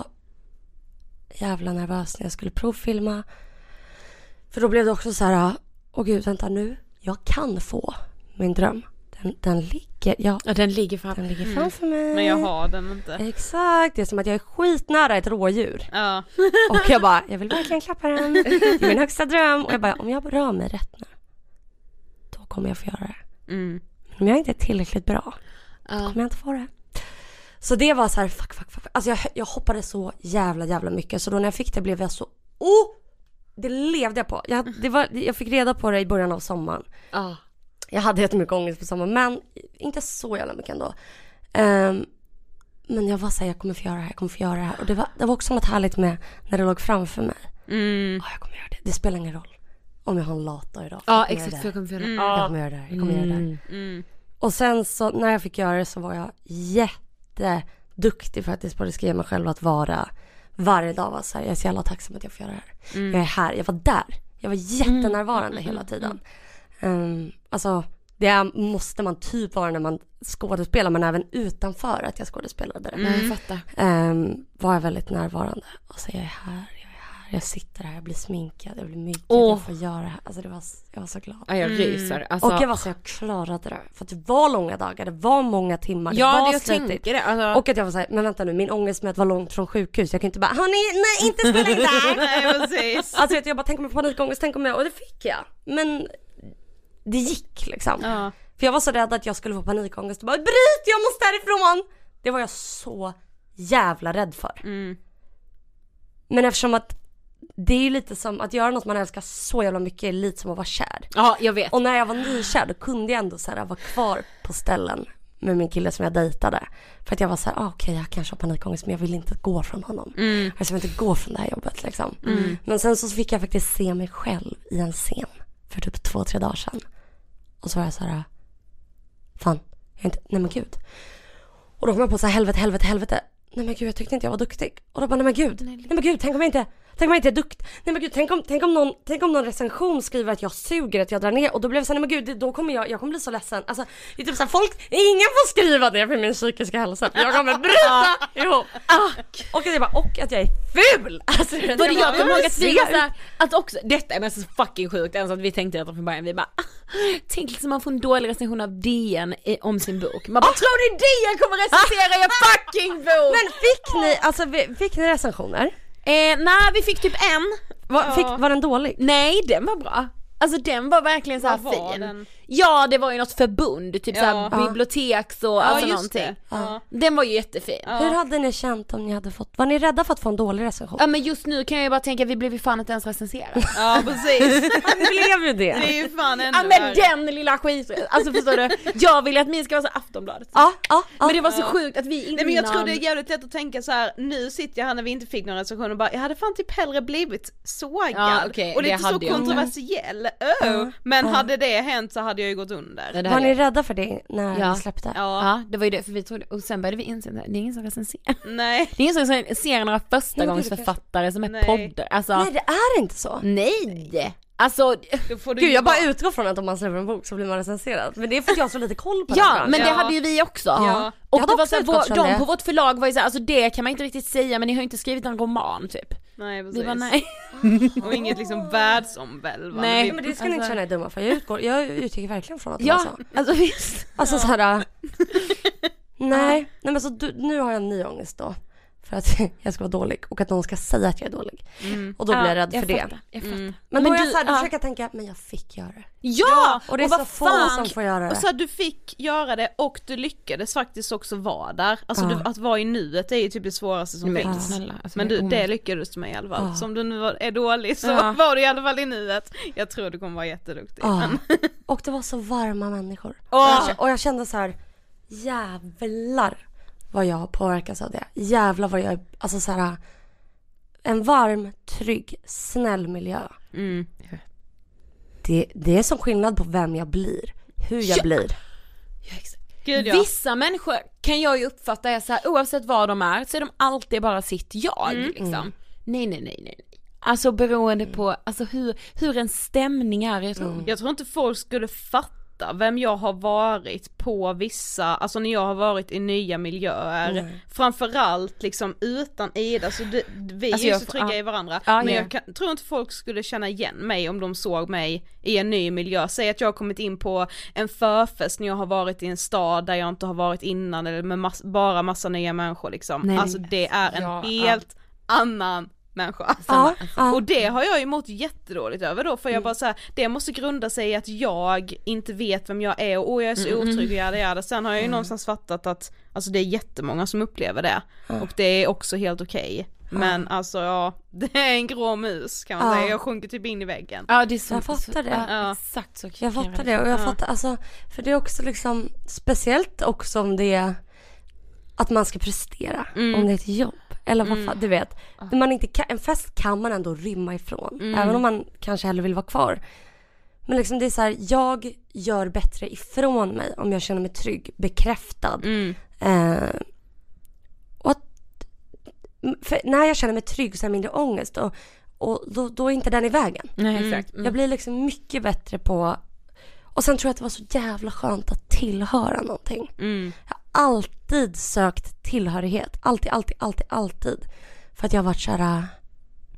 jävla nervös när jag skulle provfilma. För då blev det också så här, åh gud, vänta nu. Jag kan få min dröm. Den, den ligger, ja, ja, den ligger, fram. den ligger framför mm. mig. Men jag har den inte. Exakt, det är som att jag är skitnära ett rådjur. Ja. Och jag bara, jag vill verkligen klappa den. Det är min högsta dröm. Och jag bara, om jag rör mig rätt nu, då kommer jag få göra det. Mm. Men om jag inte är tillräckligt bra, då kommer jag inte få det. Så det var så här, fuck, fuck, fuck. Alltså jag, jag hoppade så jävla, jävla mycket. Så då när jag fick det blev jag så, oh! Det levde jag på. Jag, det var, jag fick reda på det i början av sommaren. Ja. Jag hade jättemycket ångest på sommaren, men inte så jävla mycket ändå. Um, men jag var så här, jag kommer få göra det här, jag kommer få göra det här. Och det var, det var också något härligt med när det låg framför mig. Mm. Oh, jag kommer göra det. Det spelar ingen roll om jag har en lata idag. Ja, exakt, för jag kommer få göra det. Mm. Jag kommer göra det här, jag kommer mm. göra det här. Mm. Och sen så, när jag fick göra det så var jag jätteduktig faktiskt på att skriva mig själv att vara. Varje dag var så här, jag är så jävla tacksam att jag får göra det här. Mm. Jag är här, jag var där. Jag var jättenärvarande mm. hela tiden. Um, alltså det måste man typ vara när man skådespelar, men även utanför att jag skådespelade. Mm, jag fattar. Um, var jag väldigt närvarande och så jag är här, jag är här, Jag sitter här, jag blir sminkad, jag blir mycket, oh. jag får göra det här. Alltså det var, jag var så glad. Ja, jag ryser. Alltså... Och jag var så jag klarade det. För att det var långa dagar, det var många timmar, det ja, var det jag slitigt. tänker det. Alltså... Och att jag var så här, men vänta nu, min ångest med att vara långt från sjukhus. Jag kan inte bara, hörni, nej inte spela in där. Nej, precis. Alltså vet, jag bara, tänk om jag får panikångest, tänk om jag, och det fick jag. Men det gick liksom. Ja. För jag var så rädd att jag skulle få panikångest och bara, bryt, jag måste därifrån. Det var jag så jävla rädd för. Mm. Men eftersom att det är ju lite som att göra något man älskar så jävla mycket är lite som att vara kär. Ja, jag vet. Och när jag var nykär då kunde jag ändå så här vara kvar på ställen med min kille som jag dejtade. För att jag var så här, ah, okej okay, jag kanske har panikångest men jag vill inte gå från honom. Mm. Jag vill inte gå från det här jobbet liksom. Mm. Men sen så fick jag faktiskt se mig själv i en scen för typ två, tre dagar sedan. Och så var jag så här, fan, jag är inte, nej men gud. Och då kom jag på så här, helvete, helvete, helvete. Nej men gud, jag tyckte inte jag var duktig. Och då bara, nej men gud, nej, nej men gud, tänk om jag inte, tänk om jag inte är duktig. Nej men gud, tänk om, tänk om någon, tänk om någon recension skriver att jag suger, att jag drar ner. Och då blev jag så här, nej men gud, då kommer jag, jag kommer bli så ledsen. Alltså, det är typ så här, folk, ingen får skriva det för min psykiska hälsa. Jag kommer bryta ihop. Och att jag bara, och att jag är ful. Alltså, det jag kommer ihåg att vi var så här, att också, detta är mest så fucking sjukt. Ens att vi tänkte att från början, vi bara, tänk liksom man får en dålig recension av D N om sin bok. Man bara, tror ni D N kommer recensera er fucking bok? Men fick ni, alltså fick ni recensioner? Eh, nej, vi fick typ en. Var, ja. fick, var den dålig? Nej, den var bra. Alltså den var verkligen så här fin. Den? Ja, det var ju något förbund, typ ja. så här ja. biblioteks och ja, alltså någonting. Ja. Den var ju jättefin. Ja. Hur hade ni känt om ni hade fått, var ni rädda för att få en dålig recension? Ja, men just nu kan jag ju bara tänka att vi blev ju fan inte ens recenserade. Ja, precis. Det blev ju det. Det är ju fan ändå. Ja, men den lilla skit. Alltså förstår du? Jag vill att min ska vara så Aftonbladet. Ja, ja, ja. Men det var så ja. sjukt att vi innan... Nej, men jag tror det är jävligt lätt att tänka så här. Nu sitter jag här när vi inte fick någon recension och bara, jag hade fan typ hellre blivit sågad. Ja, okay, och lite så kontroversiell. Oh. Mm. Men mm. hade det hänt så hade jag ju gått under. Ja, var ni rädda för det när ja. ni släppte? Ja. ja, det var ju det, för vi trodde, och sen började vi inse att det är ingen som recenserar. Nej. Det är ingen som recenserar några första gångs författare som är nej. poddar. Alltså, nej, det är inte så. Nej. Alltså, får du Gud, jag bara utgår från att om man släpper en bok så blir man recenserad. Men det är för att jag har så lite koll på det. Ja, men det ja. hade ju vi också. Ja. Och det var så vår, de det. På vårt förlag var ju så här, alltså det kan man inte riktigt säga, men ni har ju inte skrivit en roman typ. Nej, precis. Vi var nej. Och inget liksom världsomvälvande. Nej, men det ska ni inte känna er dumma för. Jag utgår, jag utgick verkligen från att det ja, var så. Alltså visst. Alltså ja. så här. nej, nej men så du, nu har jag en ny ångest då. För att jag ska vara dålig och att någon ska säga att jag är dålig. Mm. Och då blir ja, jag rädd för jag det. Fattar, jag fattar. Mm. Men då men är du, jag så här, då ja. försöker jag tänka, men jag fick göra det. Ja! Och det är och så få fan. som får göra det. Och så att du fick göra det och du lyckades faktiskt också vara där. Alltså ja. du, att vara i nuet är ju typ det svåraste som men, finns. Snälla, alltså, men du, det lyckades du med i alla fall. Ja. Som du nu är dålig så ja. var du i alla fall i nuet. Jag tror du kommer vara jätteduktig. Ja. Men... och det var så varma människor. Oh. Och, jag, och jag kände så här, jävlar vad jag påverkas av det. Jävlar vad jag, alltså så här, en varm, trygg, snäll miljö. Mm. Det, det är som skillnad på vem jag blir, hur jag ja. blir. Ja, exakt. Gud, ja. Vissa människor kan jag ju uppfatta är så här, oavsett vad de är så är de alltid bara sitt jag mm. liksom. Mm. Nej, nej, nej, nej. Alltså beroende mm. på alltså, hur, hur en stämning är i ett rum. Mm. Jag tror inte folk skulle fatta vem jag har varit på vissa, alltså när jag har varit i nya miljöer, mm. framförallt liksom utan Ida, så det, vi alltså är ju så trygga ja. i varandra, ja, men ja. jag kan, tror inte folk skulle känna igen mig om de såg mig i en ny miljö. Säg att jag har kommit in på en förfest när jag har varit i en stad där jag inte har varit innan, eller med mass, bara massa nya människor liksom. Nej. Alltså det är en ja, helt ja. annan människa. Ja, ja. Och det har jag ju mått jättedåligt över då, för jag mm. bara så här, det måste grunda sig i att jag inte vet vem jag är och oh, jag är så mm. otrygg och jag är det. Sen har jag ju mm. någonstans fattat att alltså det är jättemånga som upplever det mm. och det är också helt okej. Okay. Men mm. alltså ja, det är en grå mus kan man ja. säga. Jag sjunker typ in i väggen. Ja, det är så, jag fattar det. Ja, exakt så. Jag fattar det och jag ja. fattar alltså, för det är också liksom speciellt också om det är att man ska prestera mm. om det är ett jobb. Eller vad fan, mm. du vet. Man inte kan, en fest kan man ändå rymma ifrån. Mm. Även om man kanske hellre vill vara kvar. Men liksom det är så här, jag gör bättre ifrån mig om jag känner mig trygg, bekräftad. Mm. Eh, och att, för när jag känner mig trygg så är jag mindre ångest. Och, och då, då är inte den i vägen. Nej, exakt. Mm. Jag blir liksom mycket bättre på... Och sen tror jag att det var så jävla skönt att tillhöra någonting. Mm. Jag har alltid sökt tillhörighet. Alltid, alltid, alltid, alltid. För att jag har varit så här...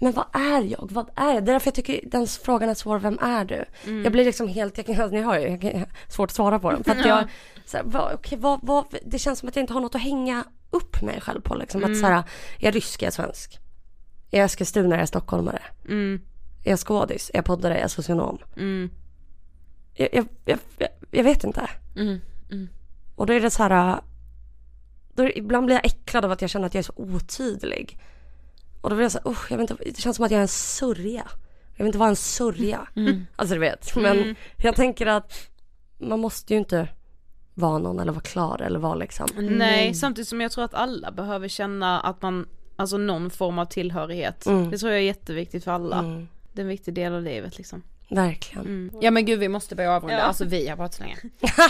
men vad är jag? Vad är jag? Det är därför jag tycker den frågan är svår. Vem är du? Mm. Jag blir liksom helt, jag kan, ni hör ju, jag kan, svårt att svara på den. För att jag, så här, vad, okay, vad, vad, det känns som att jag inte har något att hänga upp mig själv på. Liksom. Mm. Att så här, är jag rysk, är jag svensk? Är jag Eskilstuna, är jag stockholmare? Mm. Är jag skådis? Är jag poddare? Är jag socionom? Mm. Jag, jag, jag, jag vet inte. Mm. Mm. Och då är det så här, då är, ibland blir jag äcklad av att jag känner att jag är så otydlig. Och då blir jag så här, uh, jag vet inte, det känns som att jag är en sörja. Jag vet inte vad en sörja. Mm. Alltså du vet. Men mm. jag tänker att man måste ju inte vara någon eller vara klar eller vara liksom. Mm. Nej, samtidigt som jag tror att alla behöver känna att man, alltså någon form av tillhörighet. Mm. Det tror jag är jätteviktigt för alla. Mm. Det är en viktig del av livet liksom. Verkligen. Mm. Ja men gud, vi måste börja avrunda. Ja. Alltså vi har pratat så länge.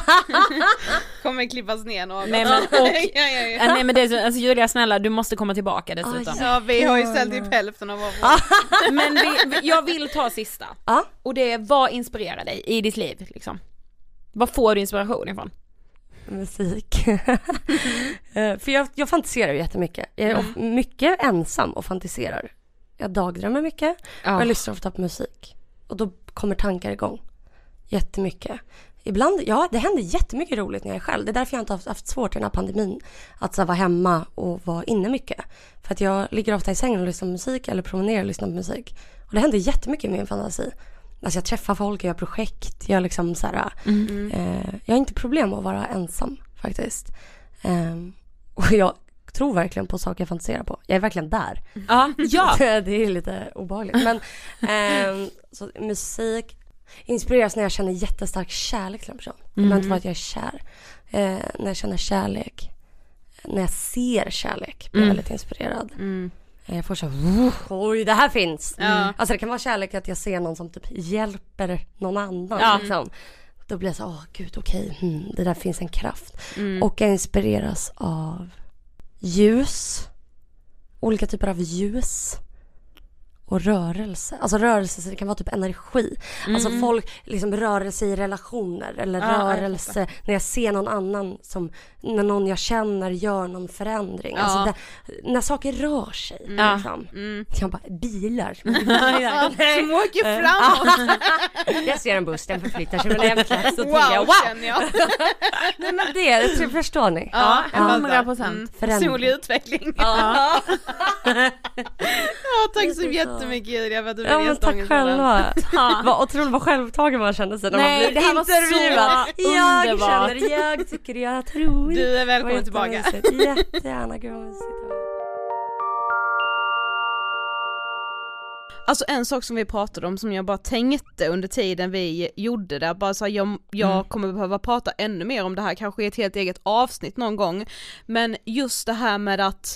Kommer klippas ner någon. Nej men, och, ja, ja, ja. Nej, men det är så, alltså Julia, snälla, du måste komma tillbaka dessutom. Ja, vi har ju ställt typ hälften av vad. Men vi, jag vill ta sista. Ja. Och det är, vad inspirerar dig i ditt liv liksom? Vad får du inspiration ifrån? Musik. mm. För jag, jag fantiserar ju jättemycket. Jag är mm. mycket ensam och fantiserar. Jag dagdrömmer mycket. Oh. Och jag lyssnar ofta på musik. Och då kommer tankar igång. Jättemycket. Ibland, ja, det händer jättemycket roligt när jag är själv. Det är därför jag inte har haft svårt i den här pandemin. Att så här, vara hemma och vara inne mycket. För att jag ligger ofta i sängen och lyssnar på musik. Eller promenerar och lyssnar på musik. Och det händer jättemycket i min fantasi. Alltså jag träffar folk, jag gör projekt. Jag liksom så här, mm. eh, jag har inte problem med att vara ensam faktiskt. Eh, och jag tror verkligen på saker jag fantiserar på. Jag är verkligen där. Ja, ja. Det är lite obehagligt. Men eh, så musik inspireras när jag känner jättestark kärlek till en person. Det behöver inte vara att jag är kär. Eh, när jag känner kärlek. När jag ser kärlek blir jag mm. väldigt inspirerad. Mm. Jag får så oj, det här finns. Ja. Alltså det kan vara kärlek att jag ser någon som typ hjälper någon annan. Ja. Liksom. Då blir jag så, åh gud, okej. Hmm, det där finns en kraft. Mm. Och jag inspireras av ljus. Olika typer av ljus. Och rörelse. Alltså rörelse, så det kan vara typ energi. Mm. Alltså folk, liksom rörelse i relationer. Eller ja, rörelse jag när jag ser någon annan som, när någon jag känner gör någon förändring. Ja. Alltså det, när saker rör sig. Mm. Liksom. Mm. Jag bara, bilar. Som åker framåt. Jag ser en buss, den förflyttar sig. Men jag så wow, jag, wow. känner jag. Nej, men det, det förstår ni. Ja, hundra procent. Personlig utveckling. Ja. Ja, tack så jättemycket Julia för att du ja, men tack själva. Vad otroligt vad självtagen man kände sig när man blev intervjuad. Jag känner, jag tycker, jag tror. Du är välkommen tillbaka. Jättegärna, gud vad mysigt. Alltså en sak som vi pratade om som jag bara tänkte under tiden vi gjorde det, bara så här, jag, jag mm. kommer behöva prata ännu mer om det här, kanske i ett helt eget avsnitt någon gång, men just det här med att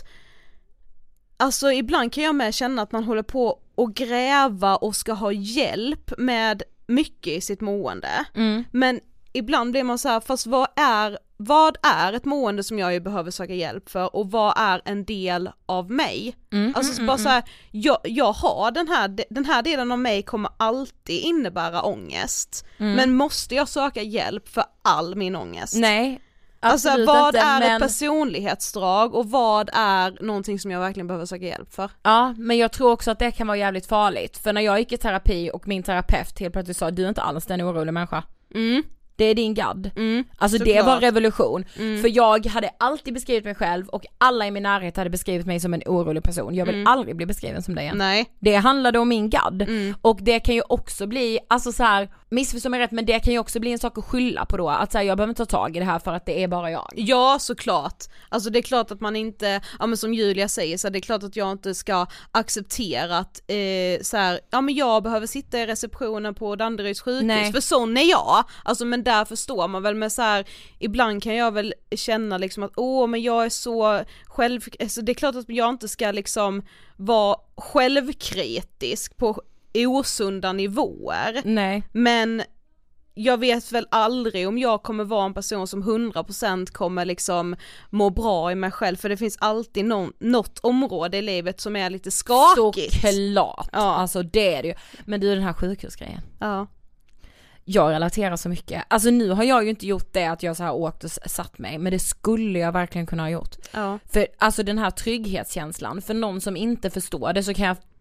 alltså ibland kan jag med känna att man håller på att gräva och ska ha hjälp med mycket i sitt mående. Mm. Men ibland blir man så här, fast vad är, vad är ett mående som jag ju behöver söka hjälp för och vad är en del av mig? Mm, alltså mm, bara mm, så här, jag, jag har den här, den här delen av mig kommer alltid innebära ångest. Mm. Men måste jag söka hjälp för all min ångest? Nej. Alltså vad inte, är men... ett personlighetsdrag och vad är någonting som jag verkligen behöver söka hjälp för? Ja, men jag tror också att det kan vara jävligt farligt. För när jag gick i terapi och min terapeut helt plötsligt sa, du är inte alls den orolig människa. Mm. Det är din gadd. Mm, alltså det var revolution. Mm. För jag hade alltid beskrivit mig själv och alla i min närhet hade beskrivit mig som en orolig person. Jag vill mm. aldrig bli beskriven som det igen. Nej. Det handlade om min gadd. Mm. Och det kan ju också bli, alltså så här, missförstå mig rätt, men det kan ju också bli en sak att skylla på då. Att så här, jag behöver inte ta tag i det här för att det är bara jag. Ja, såklart. Alltså det är klart att man inte, ja men som Julia säger, så det är klart att jag inte ska acceptera att eh, så här, ja men jag behöver sitta i receptionen på Danderyds sjukhus. Nej. För sån är jag. Alltså men där förstår man väl med så här, ibland kan jag väl känna liksom att åh men jag är så själv, alltså det är klart att jag inte ska liksom vara självkritisk på osunda nivåer. Nej. Men jag vet väl aldrig om jag kommer vara en person som hundra procent kommer liksom må bra i mig själv, för det finns alltid någon, något område i livet som är lite skakigt. Såklart. Ja. Alltså det är det ju. Men du, den här sjukhusgrejen. Ja. Jag relaterar så mycket. Alltså nu har jag ju inte gjort det att jag så här åkt och satt mig, men det skulle jag verkligen kunna ha gjort. Ja. För alltså den här trygghetskänslan, för någon som inte förstår det så kan jag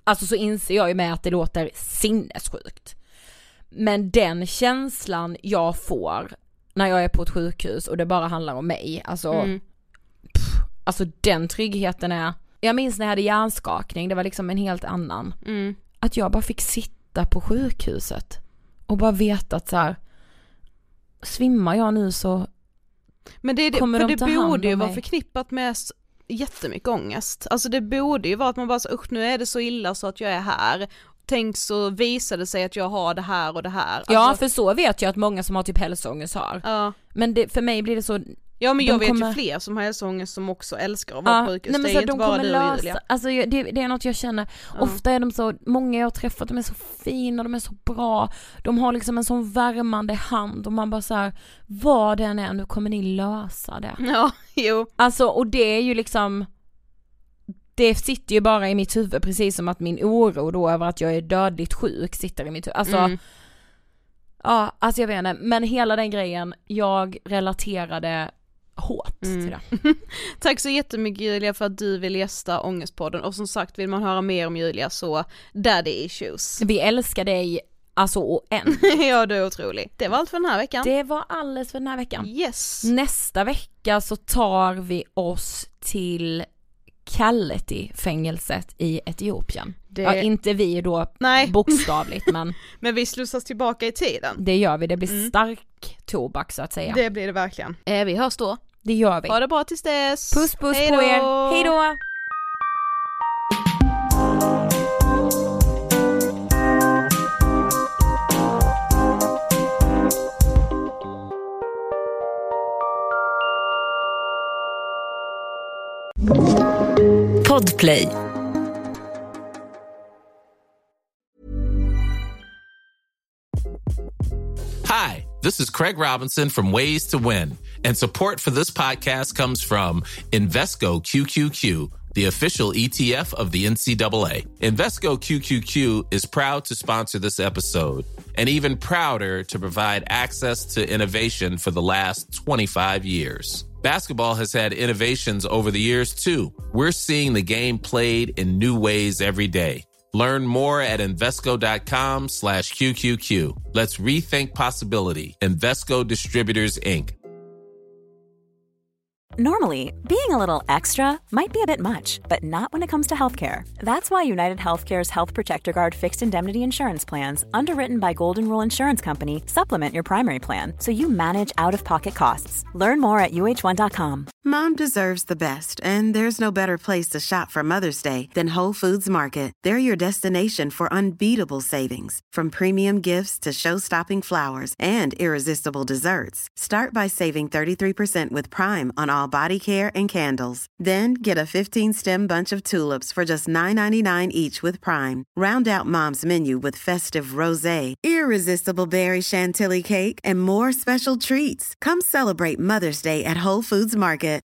alltså så inser jag ju med att det låter sinnessjukt. Men den känslan jag får när jag är på ett sjukhus och det bara handlar om mig, alltså, mm. pff, alltså den tryggheten är, jag minns när jag hade hjärnskakning, det var liksom en helt annan. Mm. Att jag bara fick sitta på sjukhuset och bara veta att så här, svimmar jag nu så men det är det, kommer för de det ta hand borde ju om vara mig. Förknippat med jättemycket ångest. Alltså det borde ju vara att man bara så, usch nu är det så illa så att jag är här. Tänk så visar det sig att jag har det här och det här. Alltså, ja, för så vet jag att många som har typ hälsoångest har. Ja. Men det, för mig blir det så. Ja, men jag vet kommer... ju fler som har hälsoångest som också älskar att vara ja, på sjukhus. Nej, men det är så inte de bara kommer du lösa, och Julia. alltså det, det är något jag känner. Ja. Ofta är de så, många jag har träffat, de är så fina, de är så bra. De har liksom en sån värmande hand och man bara så här, vad det än är, nu kommer ni lösa det. Ja, jo. Alltså, och det är ju liksom, det sitter ju bara i mitt huvud, precis som att min oro då över att jag är dödligt sjuk sitter i mitt huvud. Alltså, mm. ja, alltså jag vet inte, men hela den grejen, jag relaterade hårt mm. till det. Tack så jättemycket Julia för att du vill gästa Ångestpodden, och som sagt, vill man höra mer om Julia så Daddy Issues. Vi älskar dig alltså och en. Ja, du är otrolig. Det var allt för den här veckan. Det var alldeles för den här veckan. Yes. Nästa vecka så tar vi oss till Kaleti-fängelset i Etiopien. Det... Ja, inte vi då. Nej. Bokstavligt, men men vi slussas tillbaka i tiden. Det gör vi, det blir mm. stark tobak så att säga. Det blir det verkligen. Eh, vi hörs då. Det gör vi. Ha det bra tills dess. Puss puss Hejdå. På er. Hej då. Podplay. Hi, this is Craig Robinson from Ways to Win, and support for this podcast comes from Invesco Q Q Q, the official E T F of the N C double A. Invesco Q Q Q is proud to sponsor this episode, and even prouder to provide access to innovation for the last twenty-five years. Basketball has had innovations over the years, too. We're seeing the game played in new ways every day. Learn more at Invesco.com slash QQQ. Let's rethink possibility. Invesco Distributors, Incorporated. Normally, being a little extra might be a bit much, but not when it comes to healthcare. That's why United Healthcare's Health Protector Guard fixed indemnity insurance plans, underwritten by Golden Rule Insurance Company, supplement your primary plan so you manage out-of-pocket costs. Learn more at U H one dot com. Mom deserves the best, and there's no better place to shop for Mother's Day than Whole Foods Market. They're your destination for unbeatable savings, from premium gifts to show-stopping flowers and irresistible desserts. Start by saving thirty-three percent with Prime on all body care and candles. Then get a fifteen-stem bunch of tulips for just nine ninety-nine each with Prime. Round out Mom's menu with festive rosé, irresistible berry chantilly cake, and more special treats. Come celebrate Mother's Day at Whole Foods Market.